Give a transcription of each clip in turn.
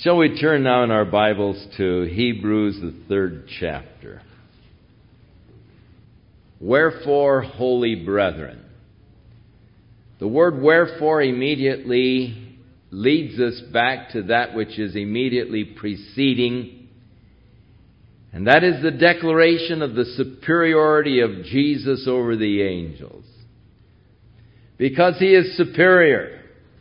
Shall we turn now in our Bibles to Hebrews, the 3rd chapter. Wherefore, holy brethren. The word wherefore immediately leads us back to that which is immediately preceding, and that is the declaration of the superiority of Jesus over the angels. Because He is superior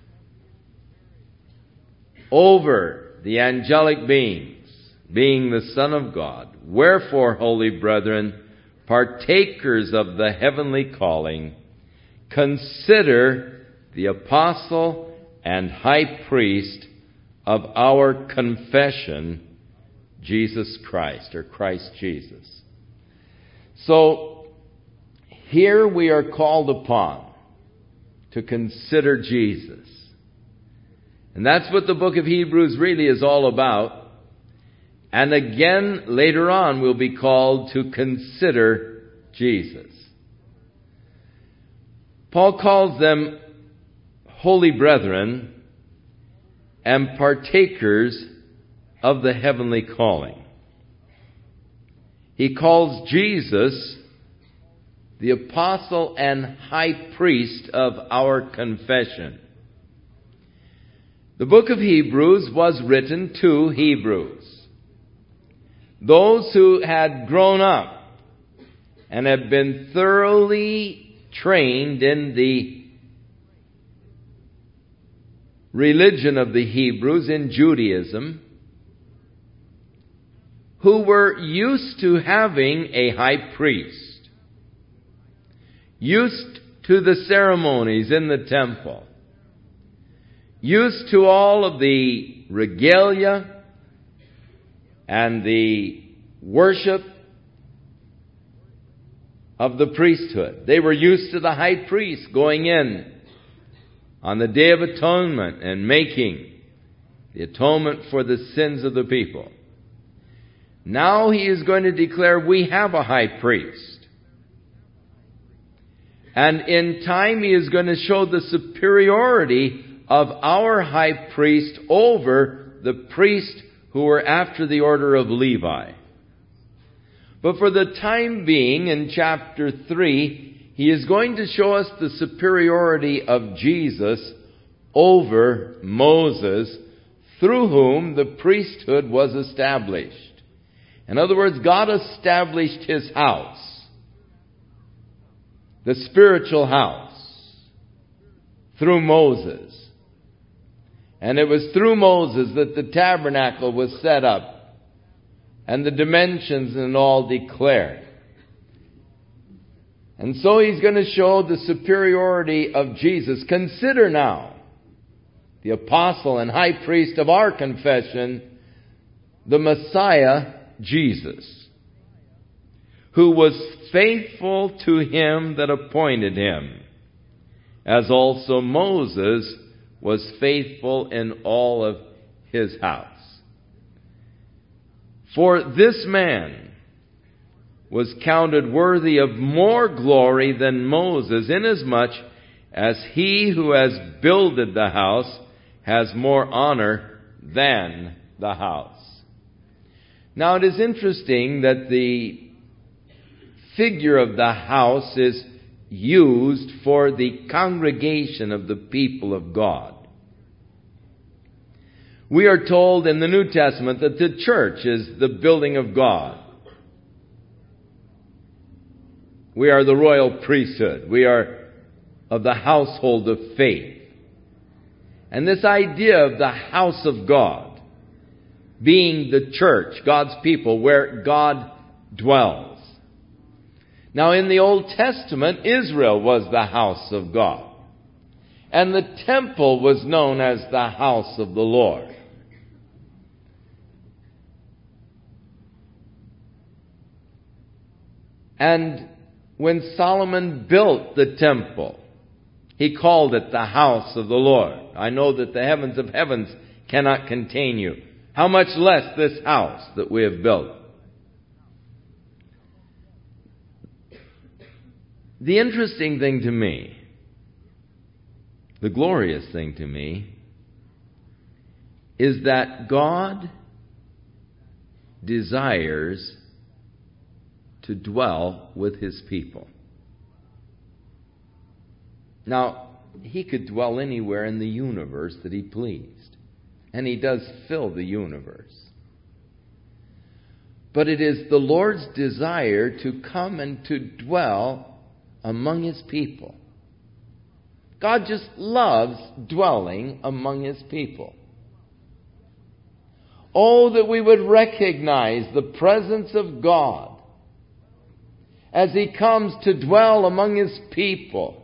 over the angelic beings, being the Son of God. Wherefore, holy brethren, partakers of the heavenly calling, consider the apostle and high priest of our confession, Jesus Christ, or Christ Jesus. So, here we are called upon to consider Jesus. And that's what the book of Hebrews really is all about. And again, later on, we'll be called to consider Jesus. Paul calls them holy brethren and partakers of the heavenly calling. He calls Jesus the apostle and high priest of our confession. The book of Hebrews was written to Hebrews, those who had grown up and had been thoroughly trained in the religion of the Hebrews, in Judaism, who were used to having a high priest, used to the ceremonies in the temple, used to all of the regalia and the worship of the priesthood. They were used to the high priest going in on the Day of Atonement and making the atonement for the sins of the people. Now he is going to declare we have a high priest. And in time he is going to show the superiority of our high priest over the priests who were after the order of Levi. But for the time being, in chapter 3, he is going to show us the superiority of Jesus over Moses, through whom the priesthood was established. In other words, God established His house, the spiritual house, through Moses. And it was through Moses that the tabernacle was set up and the dimensions and all declared. And so he's going to show the superiority of Jesus. Consider now the apostle and high priest of our confession, the Messiah, Jesus, who was faithful to Him that appointed Him, as also Moses was faithful in all of his house. For this man was counted worthy of more glory than Moses, inasmuch as he who has builded the house has more honor than the house. Now it is interesting that the figure of the house is used for the congregation of the people of God. We are told in the New Testament that the church is the building of God. We are the royal priesthood. We are of the household of faith. And this idea of the house of God being the church, God's people, where God dwells. Now in the Old Testament, Israel was the house of God. And the temple was known as the house of the Lord. And when Solomon built the temple, he called it the house of the Lord. I know that the heavens of heavens cannot contain you. How much less this house that we have built? The interesting thing to me, the glorious thing to me, is that God desires to dwell with His people. Now, He could dwell anywhere in the universe that He pleased. And He does fill the universe. But it is the Lord's desire to come and to dwell among His people. God just loves dwelling among His people. Oh, that we would recognize the presence of God as He comes to dwell among His people.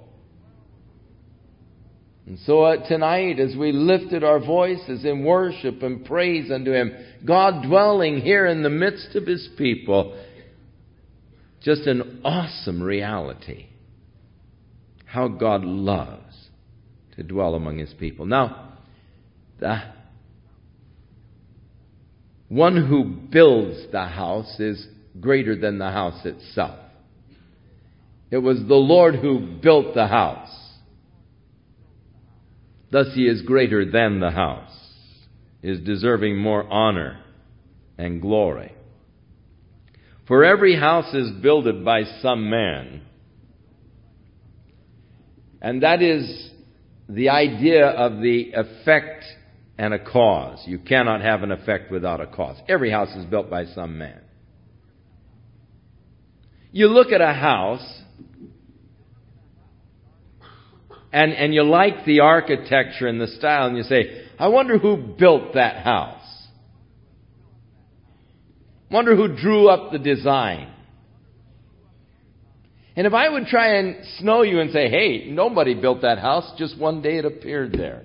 And so tonight, as we lifted our voices in worship and praise unto Him, God dwelling here in the midst of His people, just an awesome reality. How God loves to dwell among His people. Now, the one who builds the house is greater than the house itself. It was the Lord who built the house. Thus He is greater than the house, is deserving more honor and glory. For every house is builded by some man. And that is the idea of the effect and a cause. You cannot have an effect without a cause. Every house is built by some man. You look at a house, and you like the architecture and the style, and you say, I wonder who built that house. Wonder who drew up the design. And if I would try and snow you and say, hey, nobody built that house, just one day it appeared there.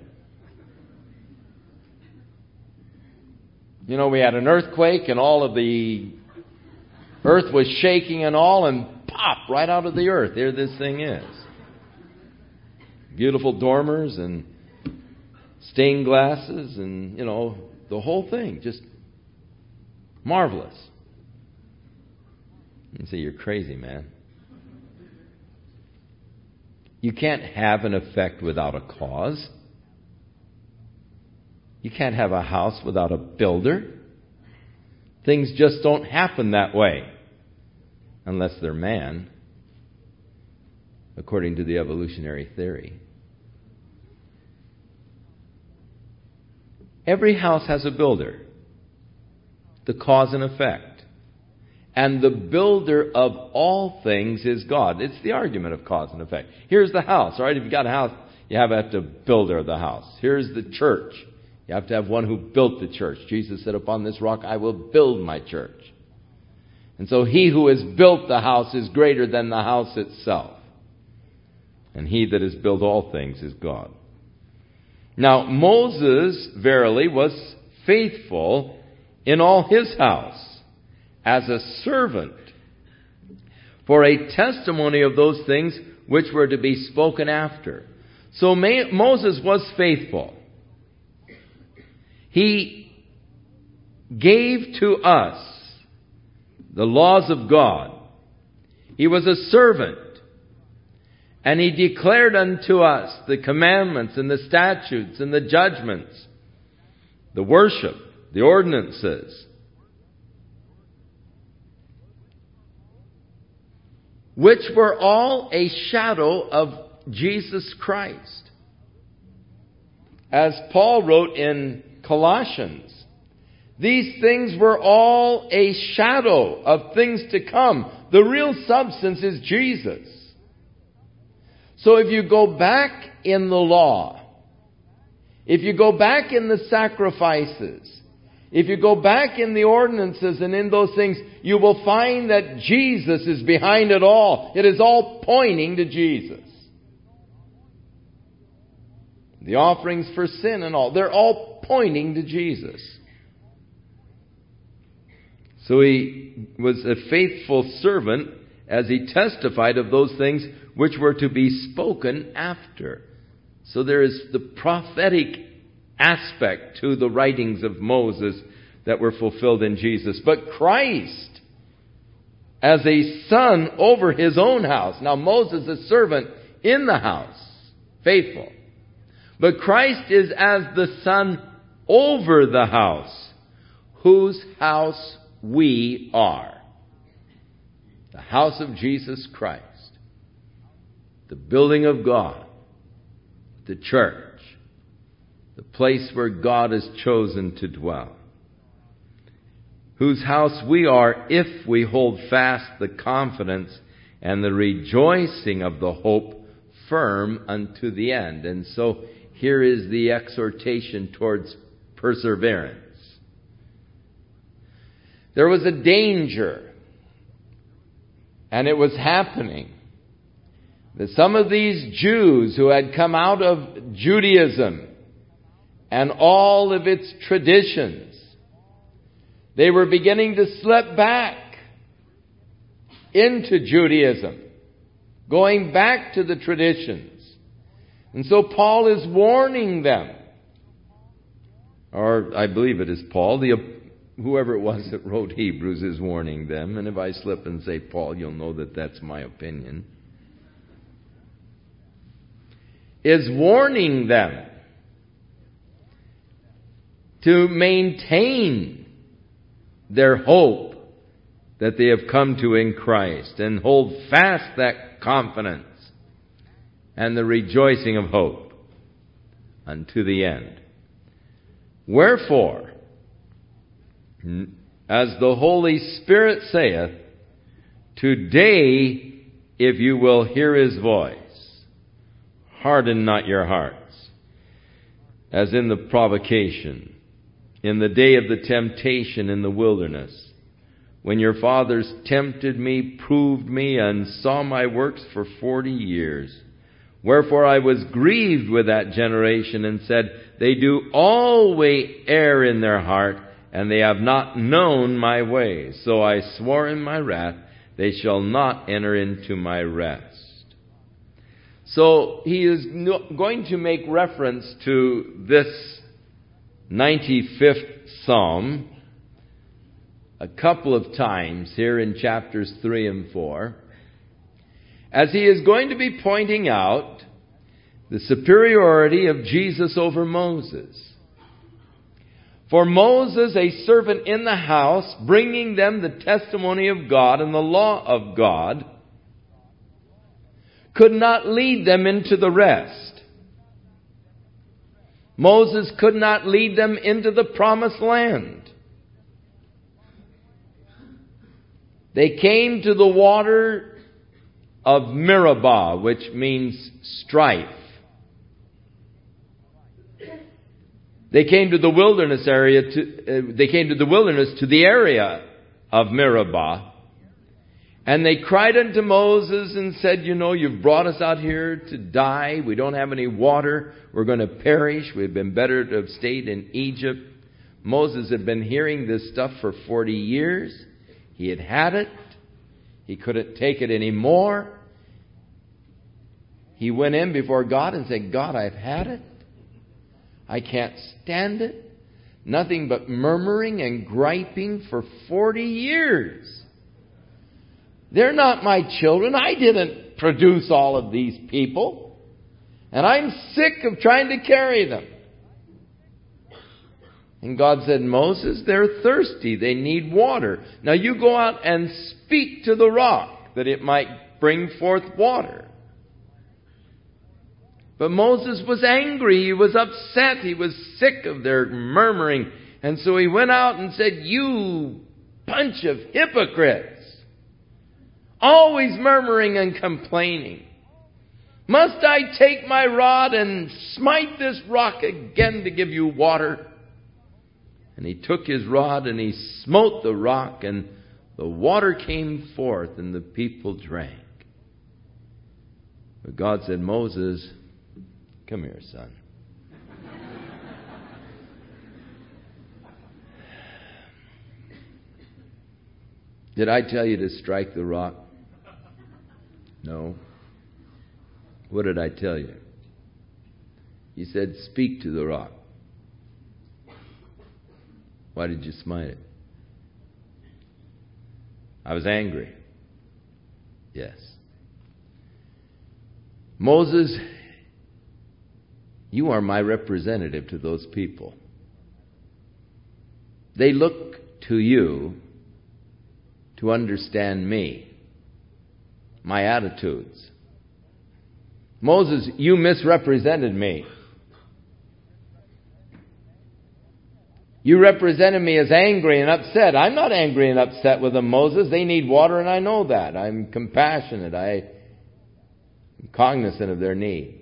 You know, we had an earthquake and all of the earth was shaking and all, and pop, right out of the earth, there this thing is. Beautiful dormers and stained glasses and, the whole thing. Just marvelous. You say, you're crazy, man. You can't have an effect without a cause. You can't have a house without a builder. Things just don't happen that way. Unless they're man, according to the evolutionary theory. Every house has a builder. The cause and effect. And the builder of all things is God. It's the argument of cause and effect. Here's the house. All right, if you've got a house, you have to have a builder of the house. Here's the church. You have to have one who built the church. Jesus said, upon this rock I will build my church. And so He who has built the house is greater than the house itself. And He that has built all things is God. Now, Moses, verily, was faithful in all his house as a servant for a testimony of those things which were to be spoken after. So Moses was faithful. He gave to us the laws of God. He was a servant. And He declared unto us the commandments and the statutes and the judgments, the worship, the ordinances, which were all a shadow of Jesus Christ. As Paul wrote in Colossians, these things were all a shadow of things to come. The real substance is Jesus. So if you go back in the law, if you go back in the sacrifices, if you go back in the ordinances and in those things, you will find that Jesus is behind it all. It is all pointing to Jesus. The offerings for sin and all, they're all pointing to Jesus. So He was a faithful servant as He testified of those things which were to be spoken after. So there is the prophetic aspect to the writings of Moses that were fulfilled in Jesus. But Christ, as a son over His own house. Now Moses, a servant in the house, faithful. But Christ is as the son over the house, whose house we are. The house of Jesus Christ. The building of God. The church. The place where God has chosen to dwell. Whose house we are if we hold fast the confidence and the rejoicing of the hope firm unto the end. And so here is the exhortation towards perseverance. There was a danger, and it was happening, that some of these Jews who had come out of Judaism and all of its traditions, they were beginning to slip back into Judaism, going back to the traditions. And so Paul is warning them, or I believe it is Paul, whoever it was that wrote Hebrews is warning them. And if I slip and say Paul, you'll know that that's my opinion. Is warning them to maintain their hope that they have come to in Christ and hold fast that confidence and the rejoicing of hope unto the end. Wherefore, as the Holy Spirit saith, today, if you will hear His voice, harden not your hearts, as in the provocation, in the day of the temptation in the wilderness, when your fathers tempted me, proved me, and saw my works for 40 years. Wherefore I was grieved with that generation, and said, they do always err in their heart, and they have not known my ways. So I swore in my wrath, they shall not enter into my rest. So he is going to make reference to this 95th Psalm a couple of times here in chapters 3 and 4, as he is going to be pointing out the superiority of Jesus over Moses. For Moses, a servant in the house, bringing them the testimony of God and the law of God, could not lead them into the rest. Moses could not lead them into the promised land. They came to the water of Meribah, which means strife. They came to the wilderness area. They came to the wilderness to the area of Meribah, and they cried unto Moses and said, you've brought us out here to die. We don't have any water. We're going to perish. We've been better to have stayed in Egypt. Moses had been hearing this stuff for 40 years. He had had it. He couldn't take it anymore. He went in before God and said, God, I've had it. I can't stand it. Nothing but murmuring and griping for 40 years. They're not my children. I didn't produce all of these people. And I'm sick of trying to carry them. And God said, Moses, they're thirsty. They need water. Now you go out and speak to the rock that it might bring forth water. But Moses was angry. He was upset. He was sick of their murmuring. And so he went out and said, you bunch of hypocrites. Always murmuring and complaining. Must I take my rod and smite this rock again to give you water? And he took his rod and he smote the rock, and the water came forth and the people drank. But God said, Moses, come here, son. Did I tell you to strike the rock? No. What did I tell you? He said, speak to the rock. Why did you smite it? I was angry. Yes. Moses, you are my representative to those people. They look to you to understand me, my attitudes. Moses, you misrepresented me. You represented me as angry and upset. I'm not angry and upset with them, Moses. They need water, and I know that. I'm compassionate. I'm cognizant of their need.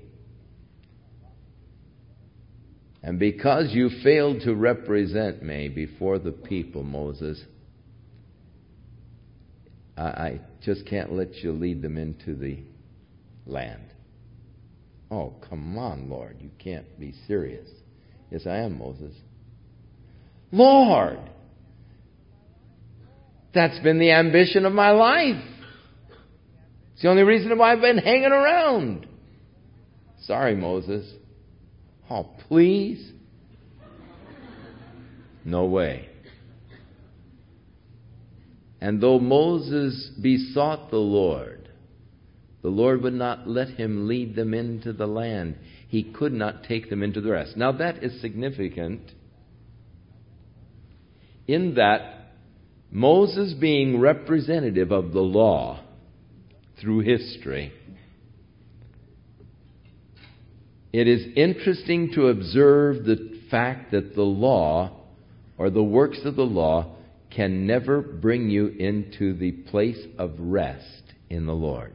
And because you failed to represent me before the people, Moses, I just can't let you lead them into the land. Oh, come on, Lord. You can't be serious. Yes, I am, Moses. Lord, that's been the ambition of my life. It's the only reason why I've been hanging around. Sorry, Moses. Oh, please? No way. And though Moses besought the Lord would not let him lead them into the land. He could not take them into the rest. Now that is significant in that Moses, being representative of the law through history, it is interesting to observe the fact that the law or the works of the law can never bring you into the place of rest in the Lord.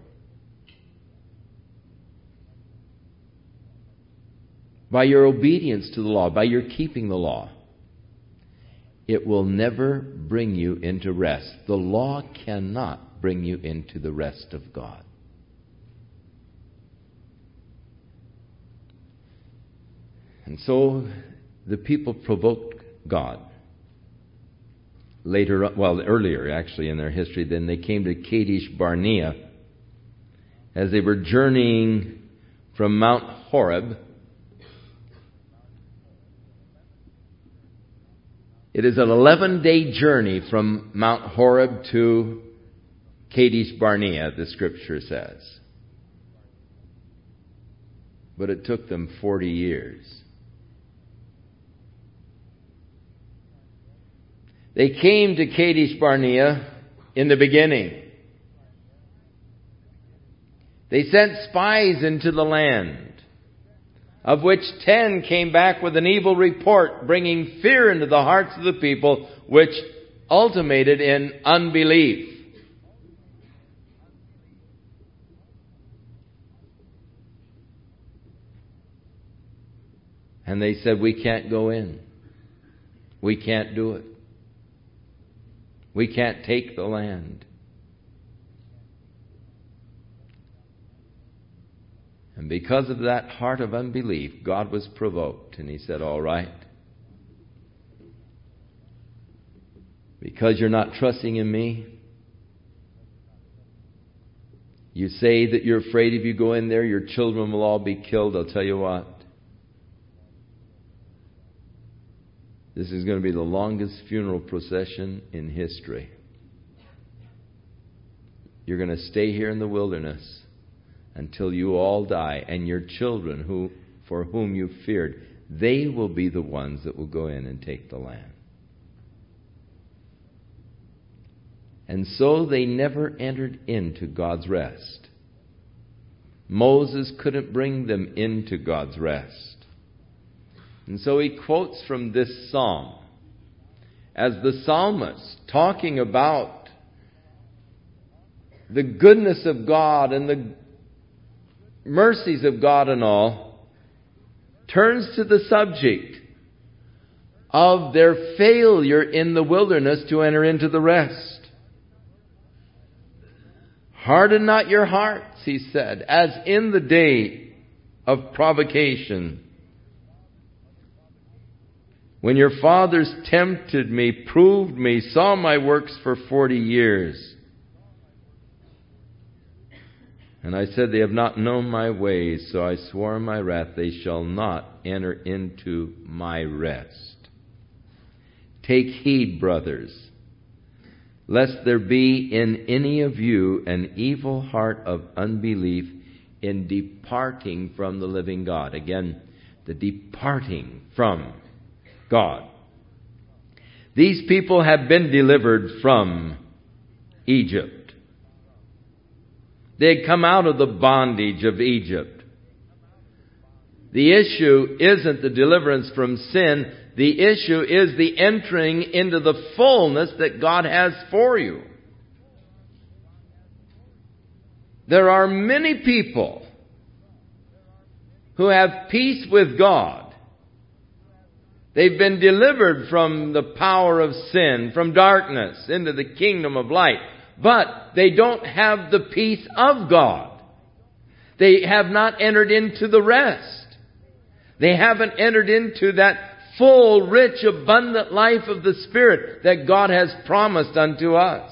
By your obedience to the law, by your keeping the law, it will never bring you into rest. The law cannot bring you into the rest of God. And so the people provoked God. Earlier actually in their history, then they came to Kadesh Barnea as they were journeying from Mount Horeb. It is an 11-day journey from Mount Horeb to Kadesh Barnea, the Scripture says. But it took them 40 years. They came to Kadesh Barnea in the beginning. They sent spies into the land, of which 10 came back with an evil report, bringing fear into the hearts of the people, which ultimated in unbelief. And they said, we can't go in. We can't do it. We can't take the land. And because of that heart of unbelief, God was provoked. And He said, all right. Because you're not trusting in me, you say that you're afraid if you go in there, your children will all be killed. I'll tell you what. This is going to be the longest funeral procession in history. You're going to stay here in the wilderness until you all die, and your children, for whom you feared, they will be the ones that will go in and take the land. And so they never entered into God's rest. Moses couldn't bring them into God's rest. And so he quotes from this psalm as the psalmist, talking about the goodness of God and the mercies of God and all, turns to the subject of their failure in the wilderness to enter into the rest. Harden not your hearts, he said, as in the day of provocation, when your fathers tempted me, proved me, saw my works for 40 years. And I said, they have not known my ways, so I swore in my wrath, they shall not enter into my rest. Take heed, brothers, lest there be in any of you an evil heart of unbelief in departing from the living God. Again, the departing from God. These people have been delivered from Egypt. They had come out of the bondage of Egypt. The issue isn't the deliverance from sin. The issue is the entering into the fullness that God has for you. There are many people who have peace with God. They've been delivered from the power of sin, from darkness into the kingdom of light. But they don't have the peace of God. They have not entered into the rest. They haven't entered into that full, rich, abundant life of the Spirit that God has promised unto us.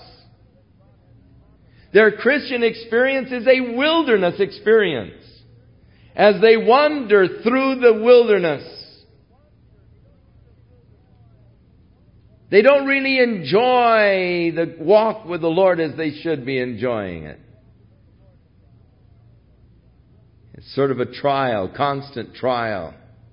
Their Christian experience is a wilderness experience. As they wander through the wilderness, they don't really enjoy the walk with the Lord as they should be enjoying it. It's sort of a trial, constant trial,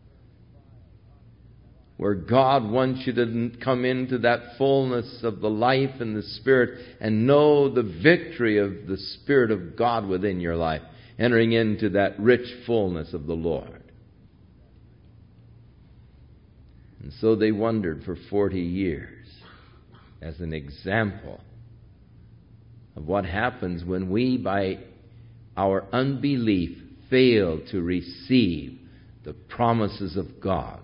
where God wants you to come into that fullness of the life and the Spirit and know the victory of the Spirit of God within your life, entering into that rich fullness of the Lord. And so they wandered for 40 years as an example of what happens when we, by our unbelief, fail to receive the promises of God.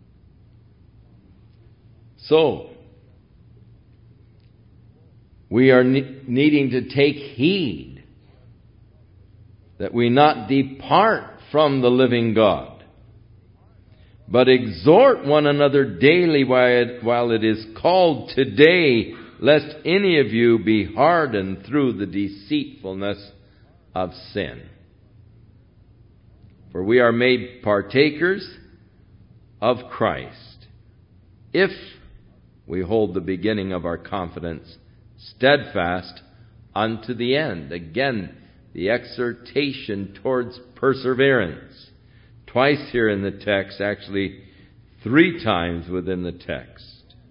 So, we are needing to take heed that we not depart from the living God, but exhort one another daily while it is called today, lest any of you be hardened through the deceitfulness of sin. For we are made partakers of Christ, if we hold the beginning of our confidence steadfast unto the end. Again, the exhortation towards perseverance. Twice here in the text, actually 3 times within the text.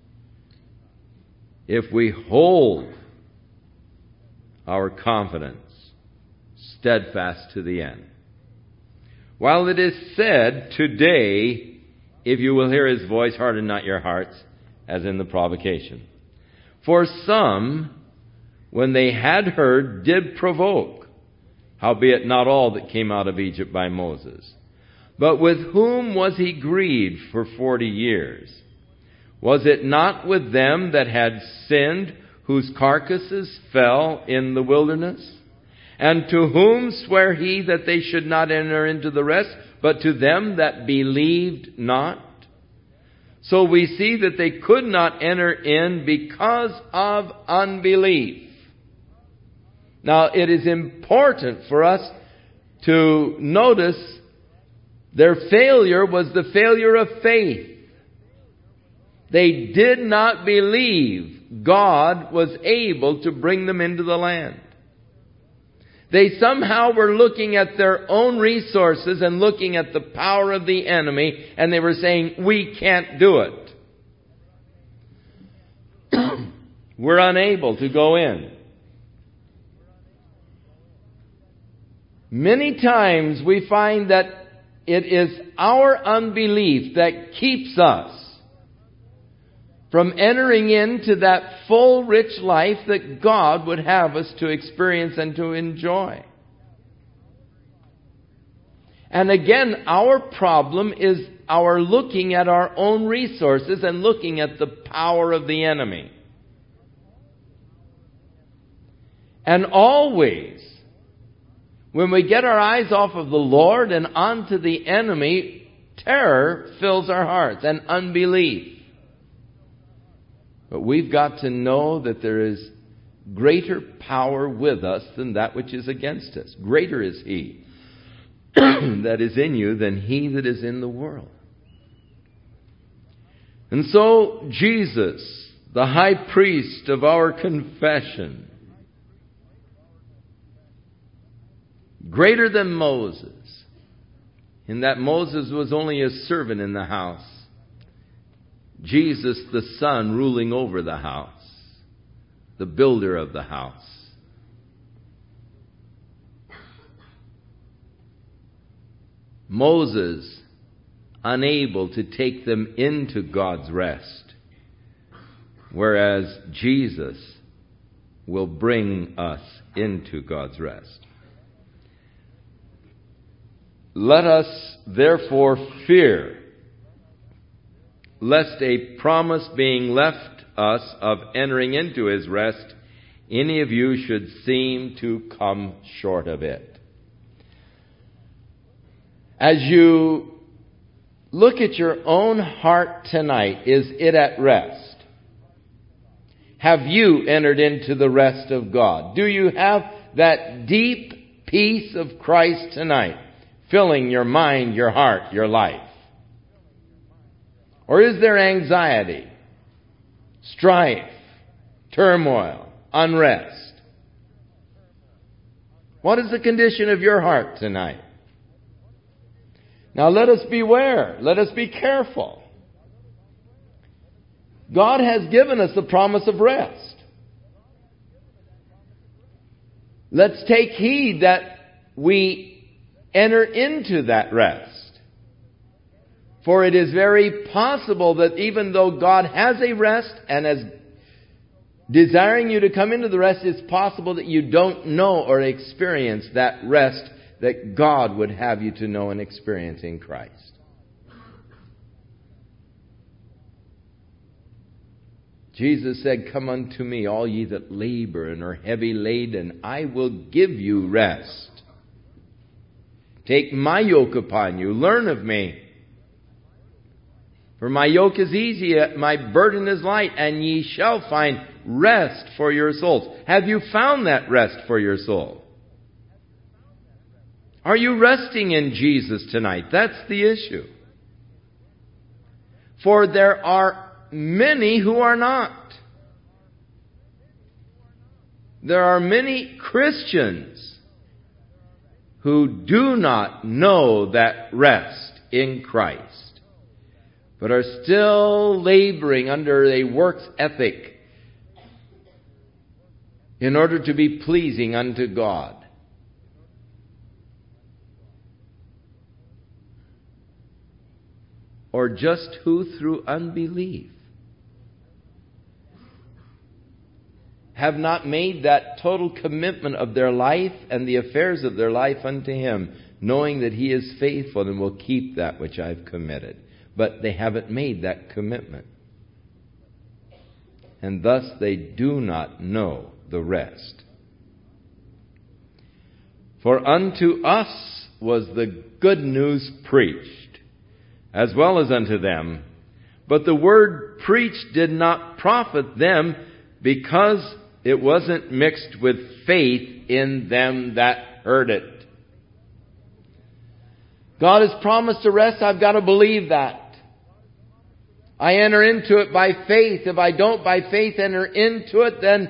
If we hold our confidence steadfast to the end. While it is said, today, if you will hear His voice, harden not your hearts, as in the provocation. For some, when they had heard, did provoke, howbeit not all that came out of Egypt by Moses. But with whom was he grieved for 40 years? Was it not with them that had sinned, whose carcasses fell in the wilderness? And to whom sware he that they should not enter into the rest, but to them that believed not? So we see that they could not enter in because of unbelief. Now, it is important for us to notice their failure was the failure of faith. They did not believe God was able to bring them into the land. They somehow were looking at their own resources and looking at the power of the enemy, and they were saying, we can't do it. We're unable to go in. Many times we find that it is our unbelief that keeps us from entering into that full, rich life that God would have us to experience and to enjoy. And again, our problem is our looking at our own resources and looking at the power of the enemy. And always, when we get our eyes off of the Lord and onto the enemy, terror fills our hearts and unbelief. But we've got to know that there is greater power with us than that which is against us. Greater is He that is in you than he that is in the world. And so Jesus, the high priest of our confession, greater than Moses, in that Moses was only a servant in the house. Jesus the Son ruling over the house, the builder of the house. Moses unable to take them into God's rest, whereas Jesus will bring us into God's rest. Let us therefore fear, lest a promise being left us of entering into His rest, any of you should seem to come short of it. As you look at your own heart tonight, is it at rest? Have you entered into the rest of God? Do you have that deep peace of Christ tonight, filling your mind, your heart, your life? Or is there anxiety, strife, turmoil, unrest? What is the condition of your heart tonight? Now let us beware. Let us be careful. God has given us the promise of rest. Let's take heed that we enter into that rest. For it is very possible that even though God has a rest and is desiring you to come into the rest, it's possible that you don't know or experience that rest that God would have you to know and experience in Christ. Jesus said, "Come unto me, all ye that labor and are heavy laden, I will give you rest. Take my yoke upon you, learn of me. For my yoke is easy, my burden is light, and ye shall find rest for your souls." Have you found that rest for your soul? Are you resting in Jesus tonight? That's the issue. For there are many who are not. There are many Christians who do not know that rest in Christ, but are still laboring under a works ethic in order to be pleasing unto God. Or just who, through unbelief, have not made that total commitment of their life and the affairs of their life unto Him, knowing that He is faithful and will keep that which I've committed. But they haven't made that commitment. And thus they do not know the rest. For unto us was the good news preached, as well as unto them. But the word preached did not profit them, because it wasn't mixed with faith in them that heard it. God has promised a rest. I've got to believe that. I enter into it by faith. If I don't by faith enter into it, then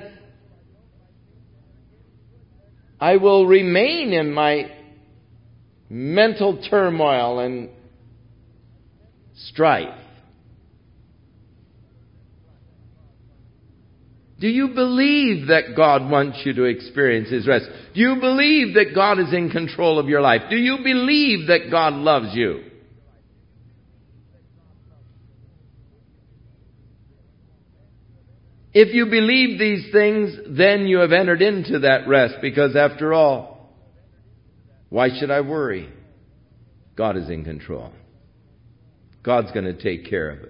I will remain in my mental turmoil and strife. Do you believe that God wants you to experience His rest? Do you believe that God is in control of your life? Do you believe that God loves you? If you believe these things, then you have entered into that rest, because after all, why should I worry? God is in control. God's going to take care of it.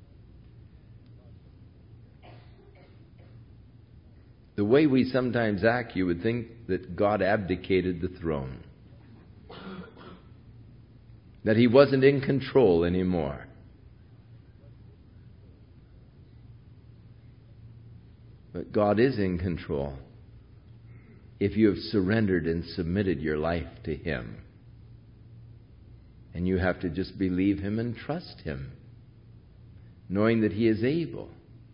The way we sometimes act, you would think that God abdicated the throne. That He wasn't in control anymore. But God is in control if you have surrendered and submitted your life to Him. And you have to just believe Him and trust Him, knowing that He is able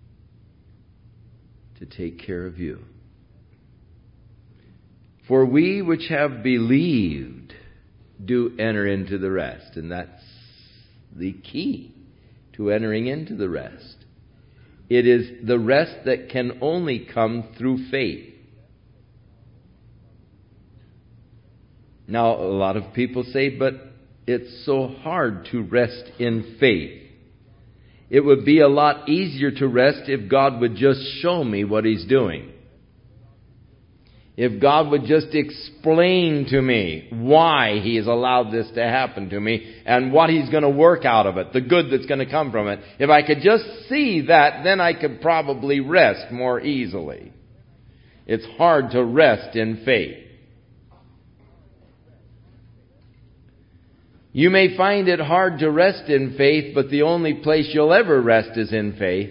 to take care of you. For we which have believed do enter into the rest. And that's the key to entering into the rest. It is the rest that can only come through faith. Now, a lot of people say, but it's so hard to rest in faith. It would be a lot easier to rest if God would just show me what He's doing. If God would just explain to me why He has allowed this to happen to me and what He's going to work out of it, the good that's going to come from it. If I could just see that, then I could probably rest more easily. It's hard to rest in faith. You may find it hard to rest in faith, but the only place you'll ever rest is in faith.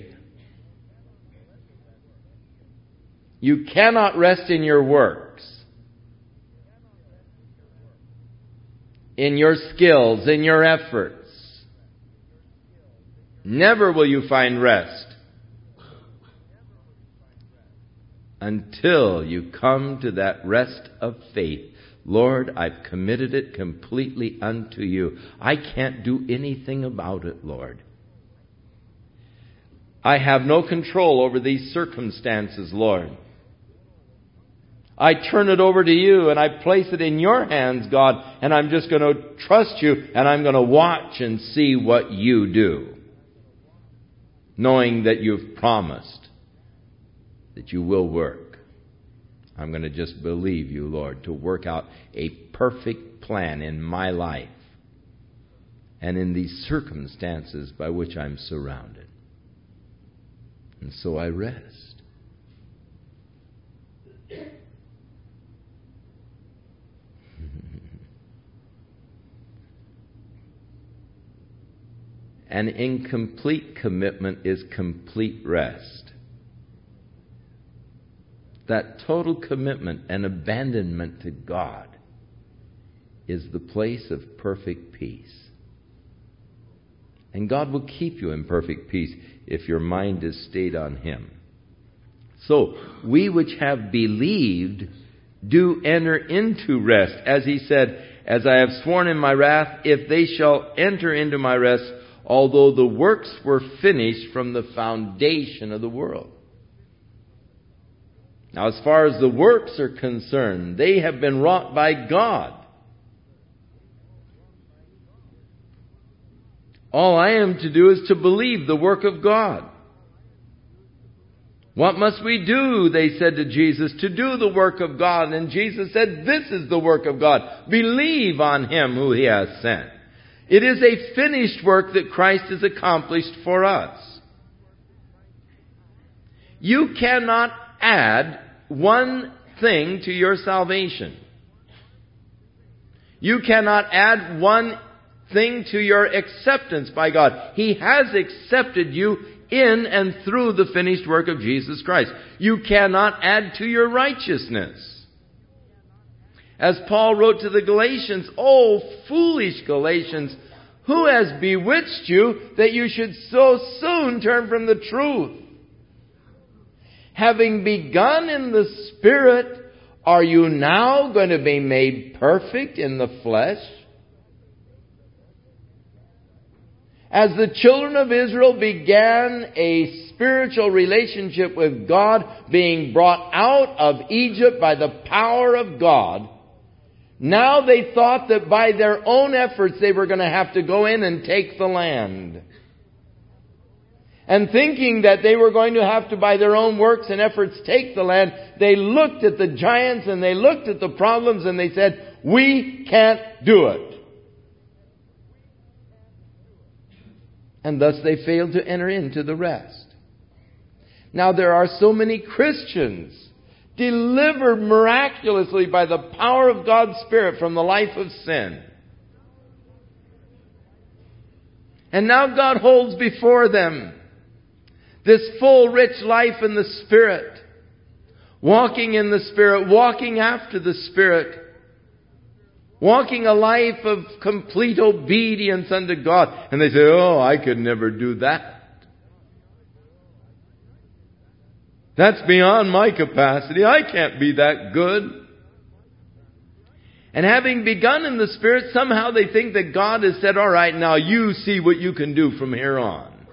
You cannot rest in your works, in your skills, in your efforts. Never will you find rest until you come to that rest of faith. Lord, I've committed it completely unto you. I can't do anything about it, Lord. I have no control over these circumstances, Lord. I turn it over to you and I place it in your hands, God, and I'm just going to trust you and I'm going to watch and see what you do, knowing that you've promised that you will work. I'm going to just believe you, Lord, to work out a perfect plan in my life and in these circumstances by which I'm surrounded. And so I rest. An incomplete commitment is complete rest. That total commitment and abandonment to God is the place of perfect peace. And God will keep you in perfect peace if your mind is stayed on Him. So, we which have believed do enter into rest. As He said, as I have sworn in my wrath, if they shall enter into my rest, although the works were finished from the foundation of the world. Now, as far as the works are concerned, they have been wrought by God. All I am to do is to believe the work of God. What must we do, they said to Jesus, to do the work of God? And Jesus said, this is the work of God. Believe on Him who He has sent. It is a finished work that Christ has accomplished for us. You cannot add one thing to your salvation. You cannot add one thing to your acceptance by God. He has accepted you in and through the finished work of Jesus Christ. You cannot add to your righteousness. As Paul wrote to the Galatians, "Oh, foolish Galatians, who has bewitched you that you should so soon turn from the truth? Having begun in the Spirit, are you now going to be made perfect in the flesh?" As the children of Israel began a spiritual relationship with God, being brought out of Egypt by the power of God, now they thought that by their own efforts they were going to have to go in and take the land. And thinking that they were going to have to, by their own works and efforts, take the land, they looked at the giants and they looked at the problems and they said, we can't do it. And thus they failed to enter into the rest. Now there are so many Christians delivered miraculously by the power of God's Spirit from the life of sin. And now God holds before them this full, rich life in the Spirit. Walking in the Spirit, walking after the Spirit. Walking a life of complete obedience unto God. And they say, oh, I could never do that. That's beyond my capacity. I can't be that good. And having begun in the Spirit, somehow they think that God has said, all right, now you see what you can do from here on.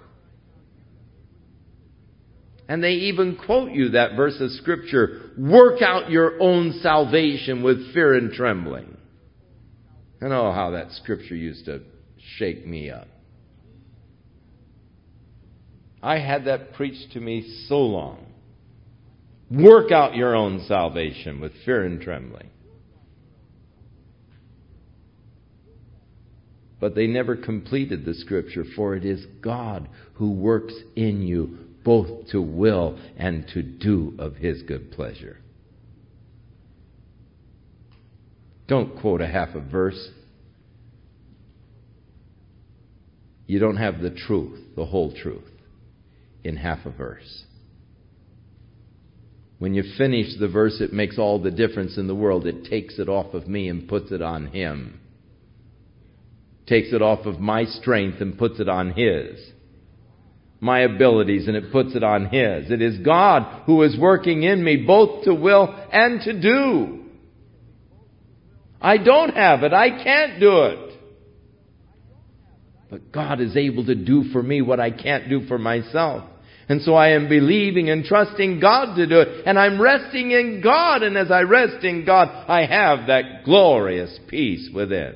And they even quote you that verse of Scripture, work out your own salvation with fear and trembling. I know how that Scripture used to shake me up. I had that preached to me so long. Work out your own salvation with fear and trembling. But they never completed the Scripture, for it is God who works in you both to will and to do of His good pleasure. Don't quote a half a verse. You don't have the truth, the whole truth, in half a verse. When you finish the verse, it makes all the difference in the world. It takes it off of me and puts it on Him. Takes it off of my strength and puts it on His. My abilities, and it puts it on His. It is God who is working in me both to will and to do. I don't have it. I can't do it. But God is able to do for me what I can't do for myself. And so I am believing and trusting God to do it. And I'm resting in God. And as I rest in God, I have that glorious peace within.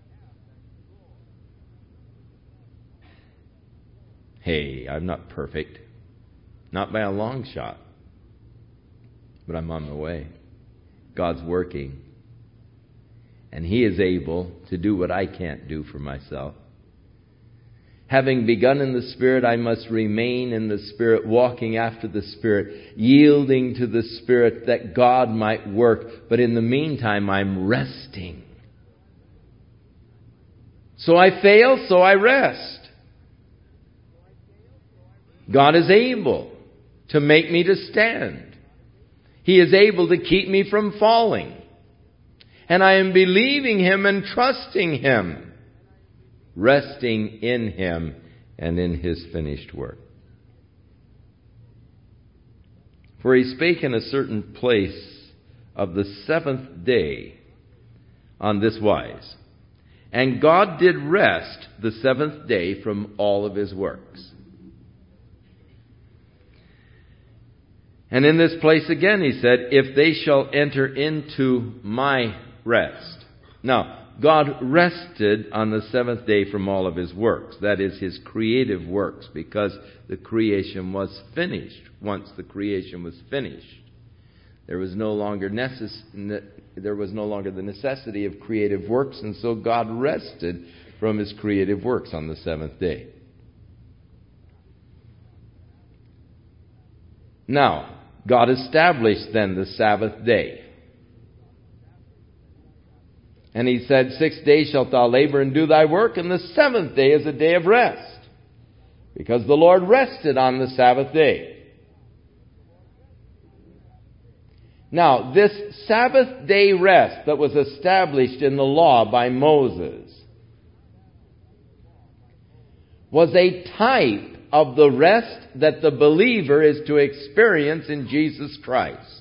Hey, I'm not perfect. Not by a long shot. But I'm on the way. God's working. And He is able to do what I can't do for myself. Having begun in the Spirit, I must remain in the Spirit, walking after the Spirit, yielding to the Spirit that God might work. But in the meantime, I'm resting. So I fail, so I rest. God is able to make me to stand. He is able to keep me from falling. And I am believing Him and trusting Him, resting in Him and in His finished work. For He spake in a certain place of the seventh day on this wise, and God did rest the seventh day from all of His works. And in this place again He said, if they shall enter into my rest. Now, God rested on the seventh day from all of His works. That is, His creative works, because the creation was finished. Once the creation was finished, there was no longer the necessity of creative works, and so God rested from His creative works on the seventh day. Now, God established then the Sabbath day. And He said, 6 days shalt thou labor and do thy work, and the seventh day is a day of rest. Because the Lord rested on the Sabbath day. Now, this Sabbath day rest that was established in the law by Moses was a type of the rest that the believer is to experience in Jesus Christ.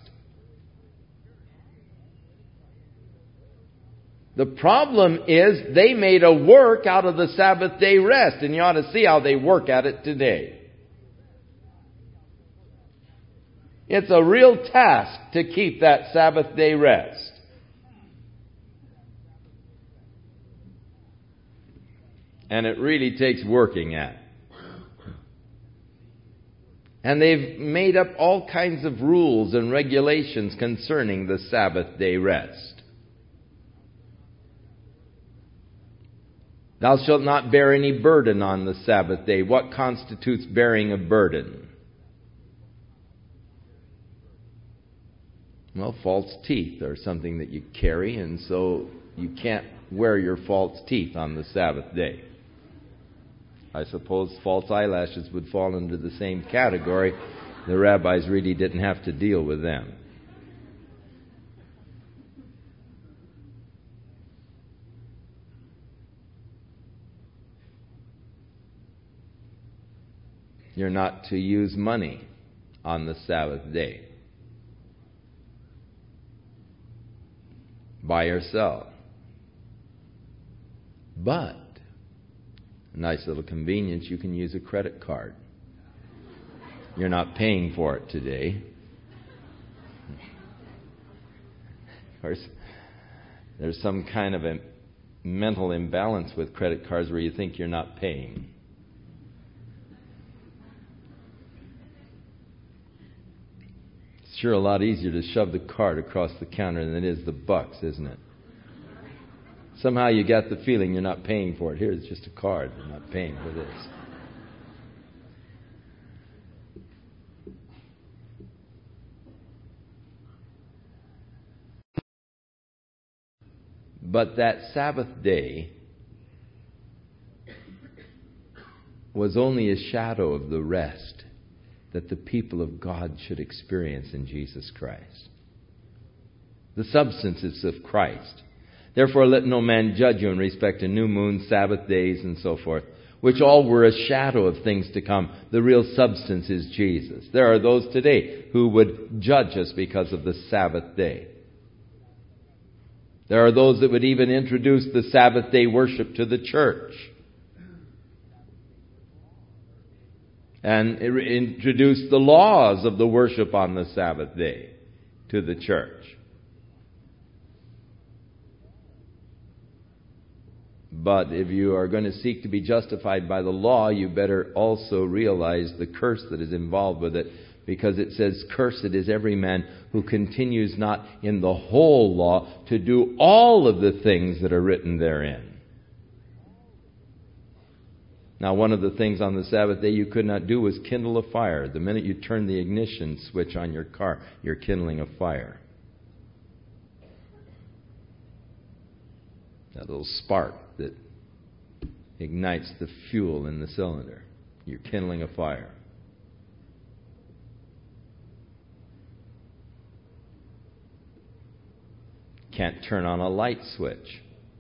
The problem is they made a work out of the Sabbath day rest, and you ought to see how they work at it today. It's a real task to keep that Sabbath day rest. And it really takes working at. And they've made up all kinds of rules and regulations concerning the Sabbath day rest. Thou shalt not bear any burden on the Sabbath day. What constitutes bearing a burden? Well, false teeth are something that you carry, and so you can't wear your false teeth on the Sabbath day. I suppose false eyelashes would fall into the same category. The rabbis really didn't have to deal with them. You're not to use money on the Sabbath day. Buy or sell. But, a nice little convenience, you can use a credit card. you're not paying for it today. Of course, there's some kind of a mental imbalance with credit cards where you think you're not paying. It's sure a lot easier to shove the card across the counter than it is the bucks, isn't it? Somehow you got the feeling you're not paying for it. Here, it's just a card. You're not paying for this. But that Sabbath day was only a shadow of the rest that the people of God should experience in Jesus Christ. The substance is of Christ. Therefore let no man judge you in respect to new moons, Sabbath days, and so forth, which all were a shadow of things to come. The real substance is Jesus. There are those today who would judge us because of the Sabbath day. There are those that would even introduce the Sabbath day worship to the church and introduce the laws of the worship on the Sabbath day to the church. But if you are going to seek to be justified by the law, you better also realize the curse that is involved with it, because it says, "Cursed is every man who continues not in the whole law to do all of the things that are written therein." Now, one of the things on the Sabbath day you could not do was kindle a fire. The minute you turn the ignition switch on your car, you're kindling a fire. That little spark that ignites the fuel in the cylinder. You're kindling a fire. Can't turn on a light switch.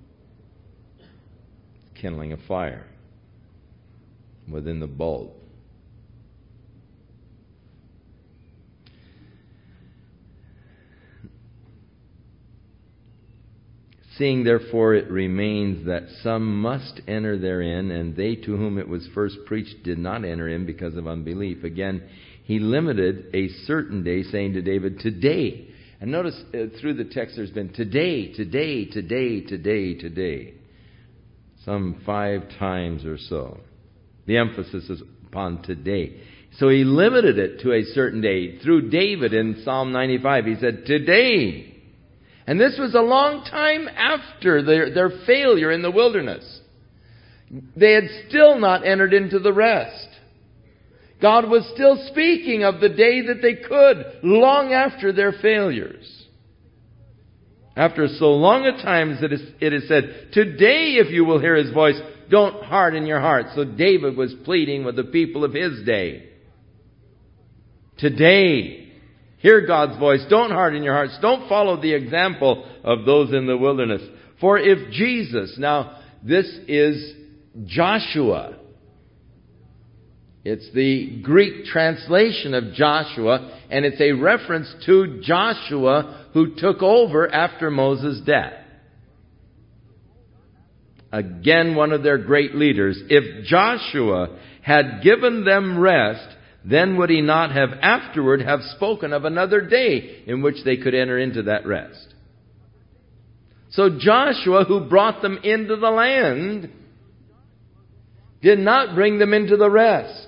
Kindling a fire within the bulb. Seeing therefore it remains that some must enter therein, and they to whom it was first preached did not enter in because of unbelief. Again, he limited a certain day, saying to David, "Today." And notice through the text there's been today, today, today, today, today. Some 5 times or so. The emphasis is upon today. So he limited it to a certain day. Through David in Psalm 95, he said, "Today." And this was a long time after their failure in the wilderness. They had still not entered into the rest. God was still speaking of the day that they could, long after their failures. After so long a time as it is said, "Today, if you will hear His voice, don't harden your heart." So David was pleading with the people of his day. Today, hear God's voice. Don't harden your hearts. Don't follow the example of those in the wilderness. For if Jesus, now this is Joshua. It's the Greek translation of Joshua, and it's a reference to Joshua who took over after Moses' death. Again, one of their great leaders. If Joshua had given them rest, then would he not have afterward have spoken of another day in which they could enter into that rest? So Joshua, who brought them into the land, did not bring them into the rest.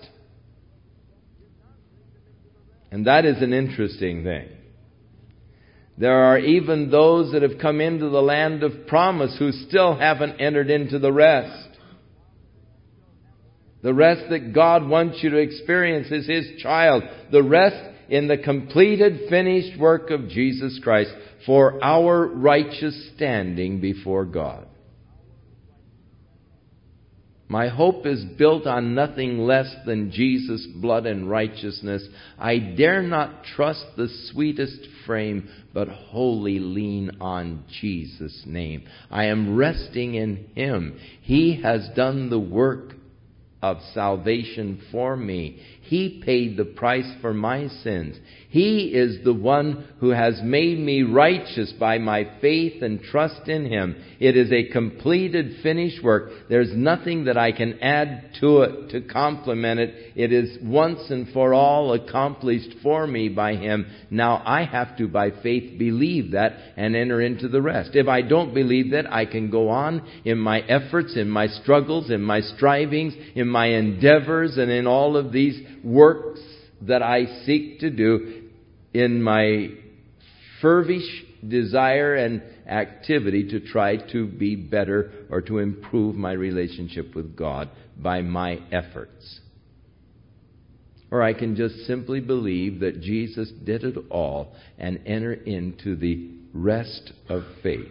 And that is an interesting thing. There are even those that have come into the land of promise who still haven't entered into the rest. The rest that God wants you to experience as His child. The rest in the completed, finished work of Jesus Christ for our righteous standing before God. My hope is built on nothing less than Jesus' blood and righteousness. I dare not trust the sweetest frame, but wholly lean on Jesus' name. I am resting in Him. He has done the work of salvation for me. He paid the price for my sins. He is the one who has made me righteous by my faith and trust in Him. It is a completed, finished work. There's nothing that I can add to it to complement it. It is once and for all accomplished for me by Him. Now I have to, by faith, believe that and enter into the rest. If I don't believe that, I can go on in my efforts, in my struggles, in my strivings, in my endeavors, and in all of these works that I seek to do in my fervish desire and activity to try to be better or to improve my relationship with God by my efforts. Or I can just simply believe that Jesus did it all and enter into the rest of faith.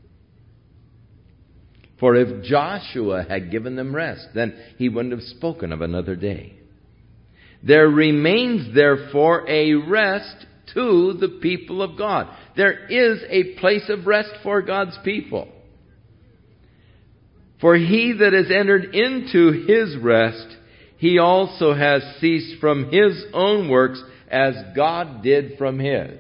For if Joshua had given them rest, then he wouldn't have spoken of another day. There remains, therefore, a rest to the people of God. There is a place of rest for God's people. For he that has entered into his rest, he also has ceased from his own works as God did from his.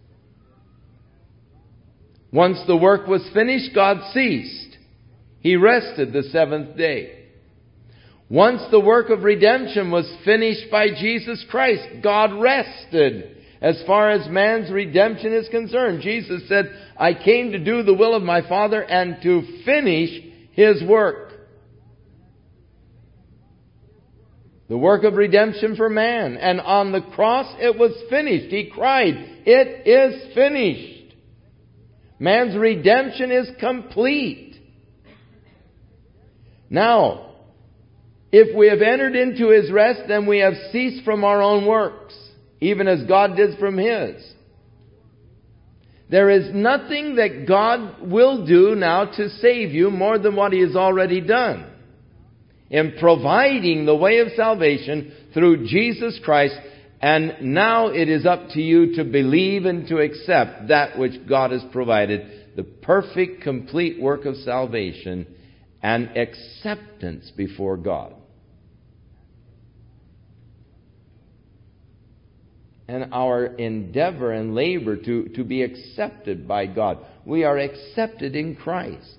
Once the work was finished, God ceased. He rested the seventh day. Once the work of redemption was finished by Jesus Christ, God rested as far as man's redemption is concerned. Jesus said, I came to do the will of my Father and to finish His work. The work of redemption for man. And on the cross it was finished. He cried, it is finished. Man's redemption is complete. Now, if we have entered into His rest, then we have ceased from our own works, even as God did from His. There is nothing that God will do now to save you more than what He has already done in providing the way of salvation through Jesus Christ. And now it is up to you to believe and to accept that which God has provided, the perfect, complete work of salvation and acceptance before God. And our endeavor and labor to be accepted by God. We are accepted in Christ.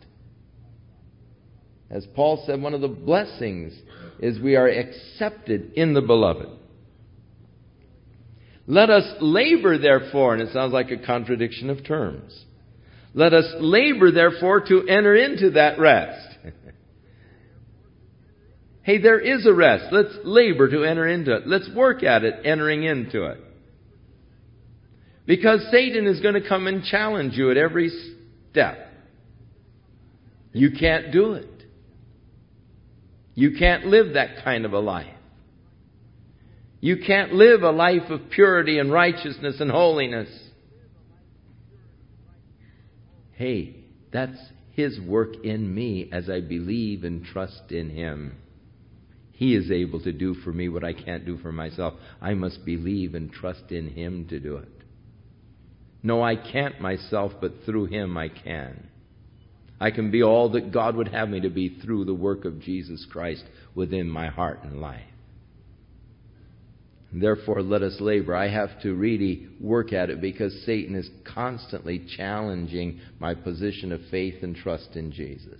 As Paul said, one of the blessings is we are accepted in the Beloved. Let us labor, therefore, and it sounds like a contradiction of terms. Let us labor, therefore, to enter into that rest. Hey, there is a rest. Let's labor to enter into it. Let's work at it, entering into it. Because Satan is going to come and challenge you at every step. You can't do it. You can't live that kind of a life. You can't live a life of purity and righteousness and holiness. Hey, that's His work in me as I believe and trust in Him. He is able to do for me what I can't do for myself. I must believe and trust in Him to do it. No, I can't myself, but through Him I can. I can be all that God would have me to be through the work of Jesus Christ within my heart and life. Therefore, let us labor. I have to really work at it because Satan is constantly challenging my position of faith and trust in Jesus.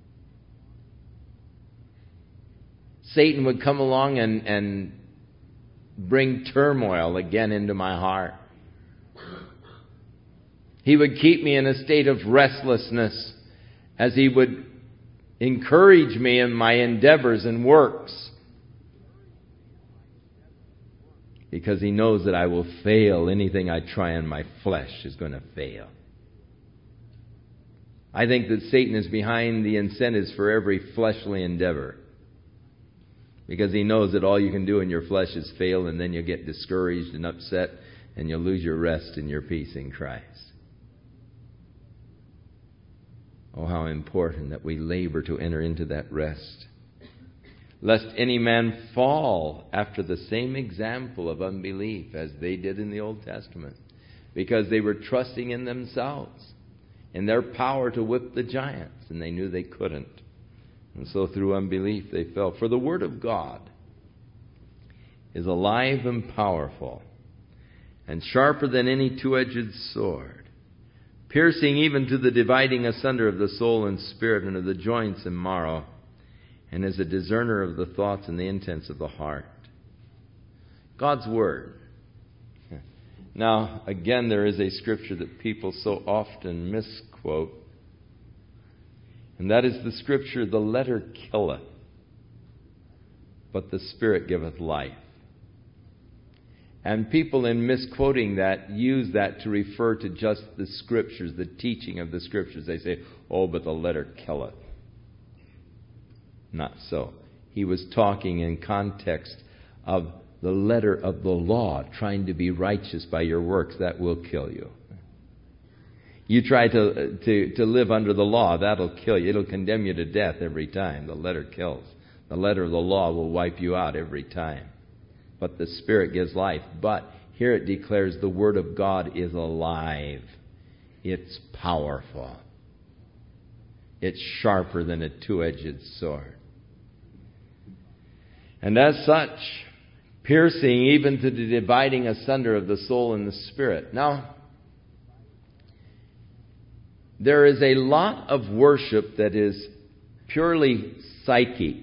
Satan would come along and bring turmoil again into my heart. He would keep me in a state of restlessness as he would encourage me in my endeavors and works. Because he knows that I will fail. Anything I try in my flesh is going to fail. I think that Satan is behind the incentives for every fleshly endeavor. Because he knows that all you can do in your flesh is fail, and then you'll get discouraged and upset, and you'll lose your rest and your peace in Christ. Oh, how important that we labor to enter into that rest. Lest any man fall after the same example of unbelief as they did in the Old Testament. Because they were trusting in themselves, in their power to whip the giants, and they knew they couldn't. And so through unbelief they fell. For the Word of God is alive and powerful, and sharper than any two-edged sword, piercing even to the dividing asunder of the soul and spirit, and of the joints and marrow, and is a discerner of the thoughts and the intents of the heart. God's Word. Now, again, there is a scripture that people so often misquote, and that is the scripture, "The letter killeth, but the Spirit giveth life." And people, in misquoting that, use that to refer to just the Scriptures, the teaching of the Scriptures. They say, "Oh, but the letter killeth." Not so. He was talking in context of the letter of the law, trying to be righteous by your works. That will kill you. You try to live under the law, that'll kill you. It'll condemn you to death every time. The letter kills. The letter of the law will wipe you out every time. But the Spirit gives life. But here it declares the Word of God is alive. It's powerful. It's sharper than a two-edged sword. And as such, piercing even to the dividing asunder of the soul and the spirit. Now, there is a lot of worship that is purely psychic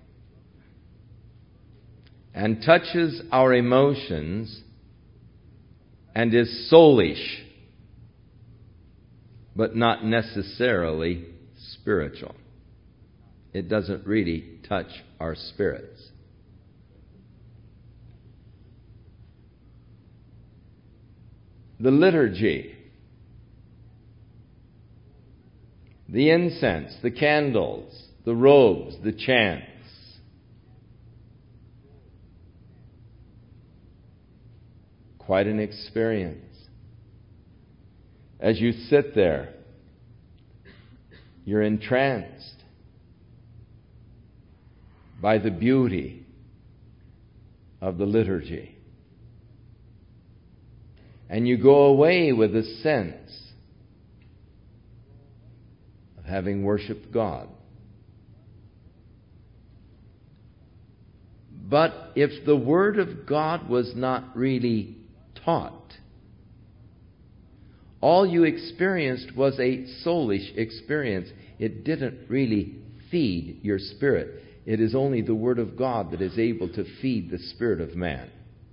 and touches our emotions and is soulish, but not necessarily spiritual. It doesn't really touch our spirits. The liturgy, the incense, the candles, the robes, the chants, quite an experience. As you sit there, you're entranced by the beauty of the liturgy. And you go away with a sense of having worshiped God. But if the Word of God was not really taught, all you experienced was a soulish experience. It didn't really feed your spirit. It is only the Word of God that is able to feed the spirit of man.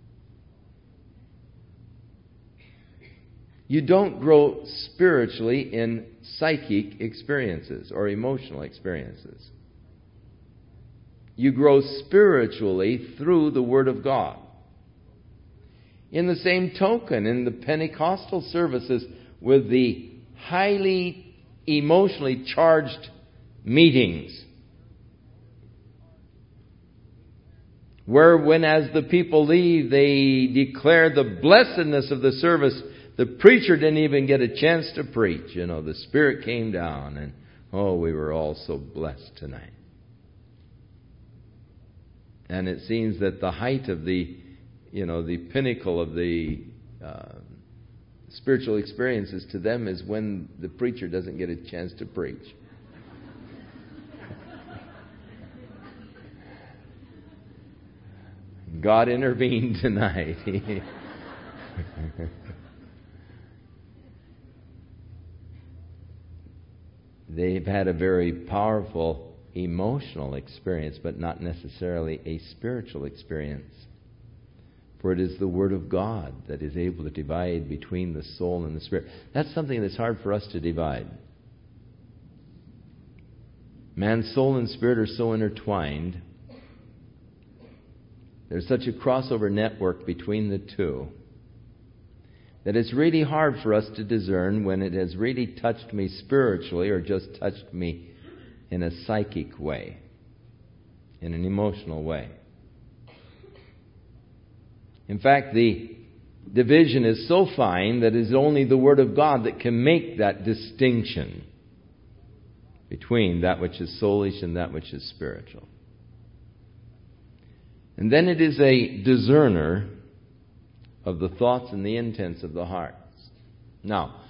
You don't grow spiritually in psychic experiences or emotional experiences. You grow spiritually through the Word of God. In the same token, in the Pentecostal services with the highly emotionally charged meetings, where when as the people leave, they declare the blessedness of the service, the preacher didn't even get a chance to preach. You know, the Spirit came down and, oh, we were all so blessed tonight. And it seems that the height of the pinnacle of the spiritual experiences to them is when the preacher doesn't get a chance to preach. God intervened tonight. They've had a very powerful emotional experience, but not necessarily a spiritual experience. For it is the Word of God that is able to divide between the soul and the spirit. That's something that's hard for us to divide. Man's soul and spirit are so intertwined. There's such a crossover network between the two that it's really hard for us to discern when it has really touched me spiritually or just touched me in a psychic way, in an emotional way. In fact, the division is so fine that it is only the Word of God that can make that distinction between that which is soulish and that which is spiritual. And then it is a discerner of the thoughts and the intents of the hearts. Now,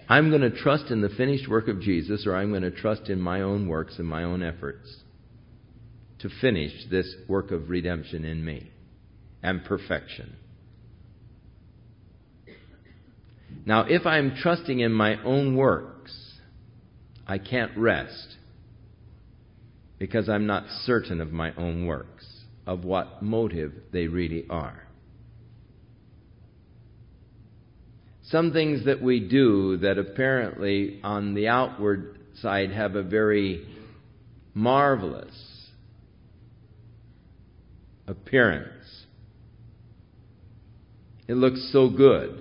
I'm going to trust in the finished work of Jesus, or I'm going to trust in my own works and my own efforts to finish this work of redemption in me and perfection. Now, if I'm trusting in my own works, I can't rest because I'm not certain of my own works, of what motive they really are. Some things that we do that apparently on the outward side have a very marvelous appearance. It looks so good.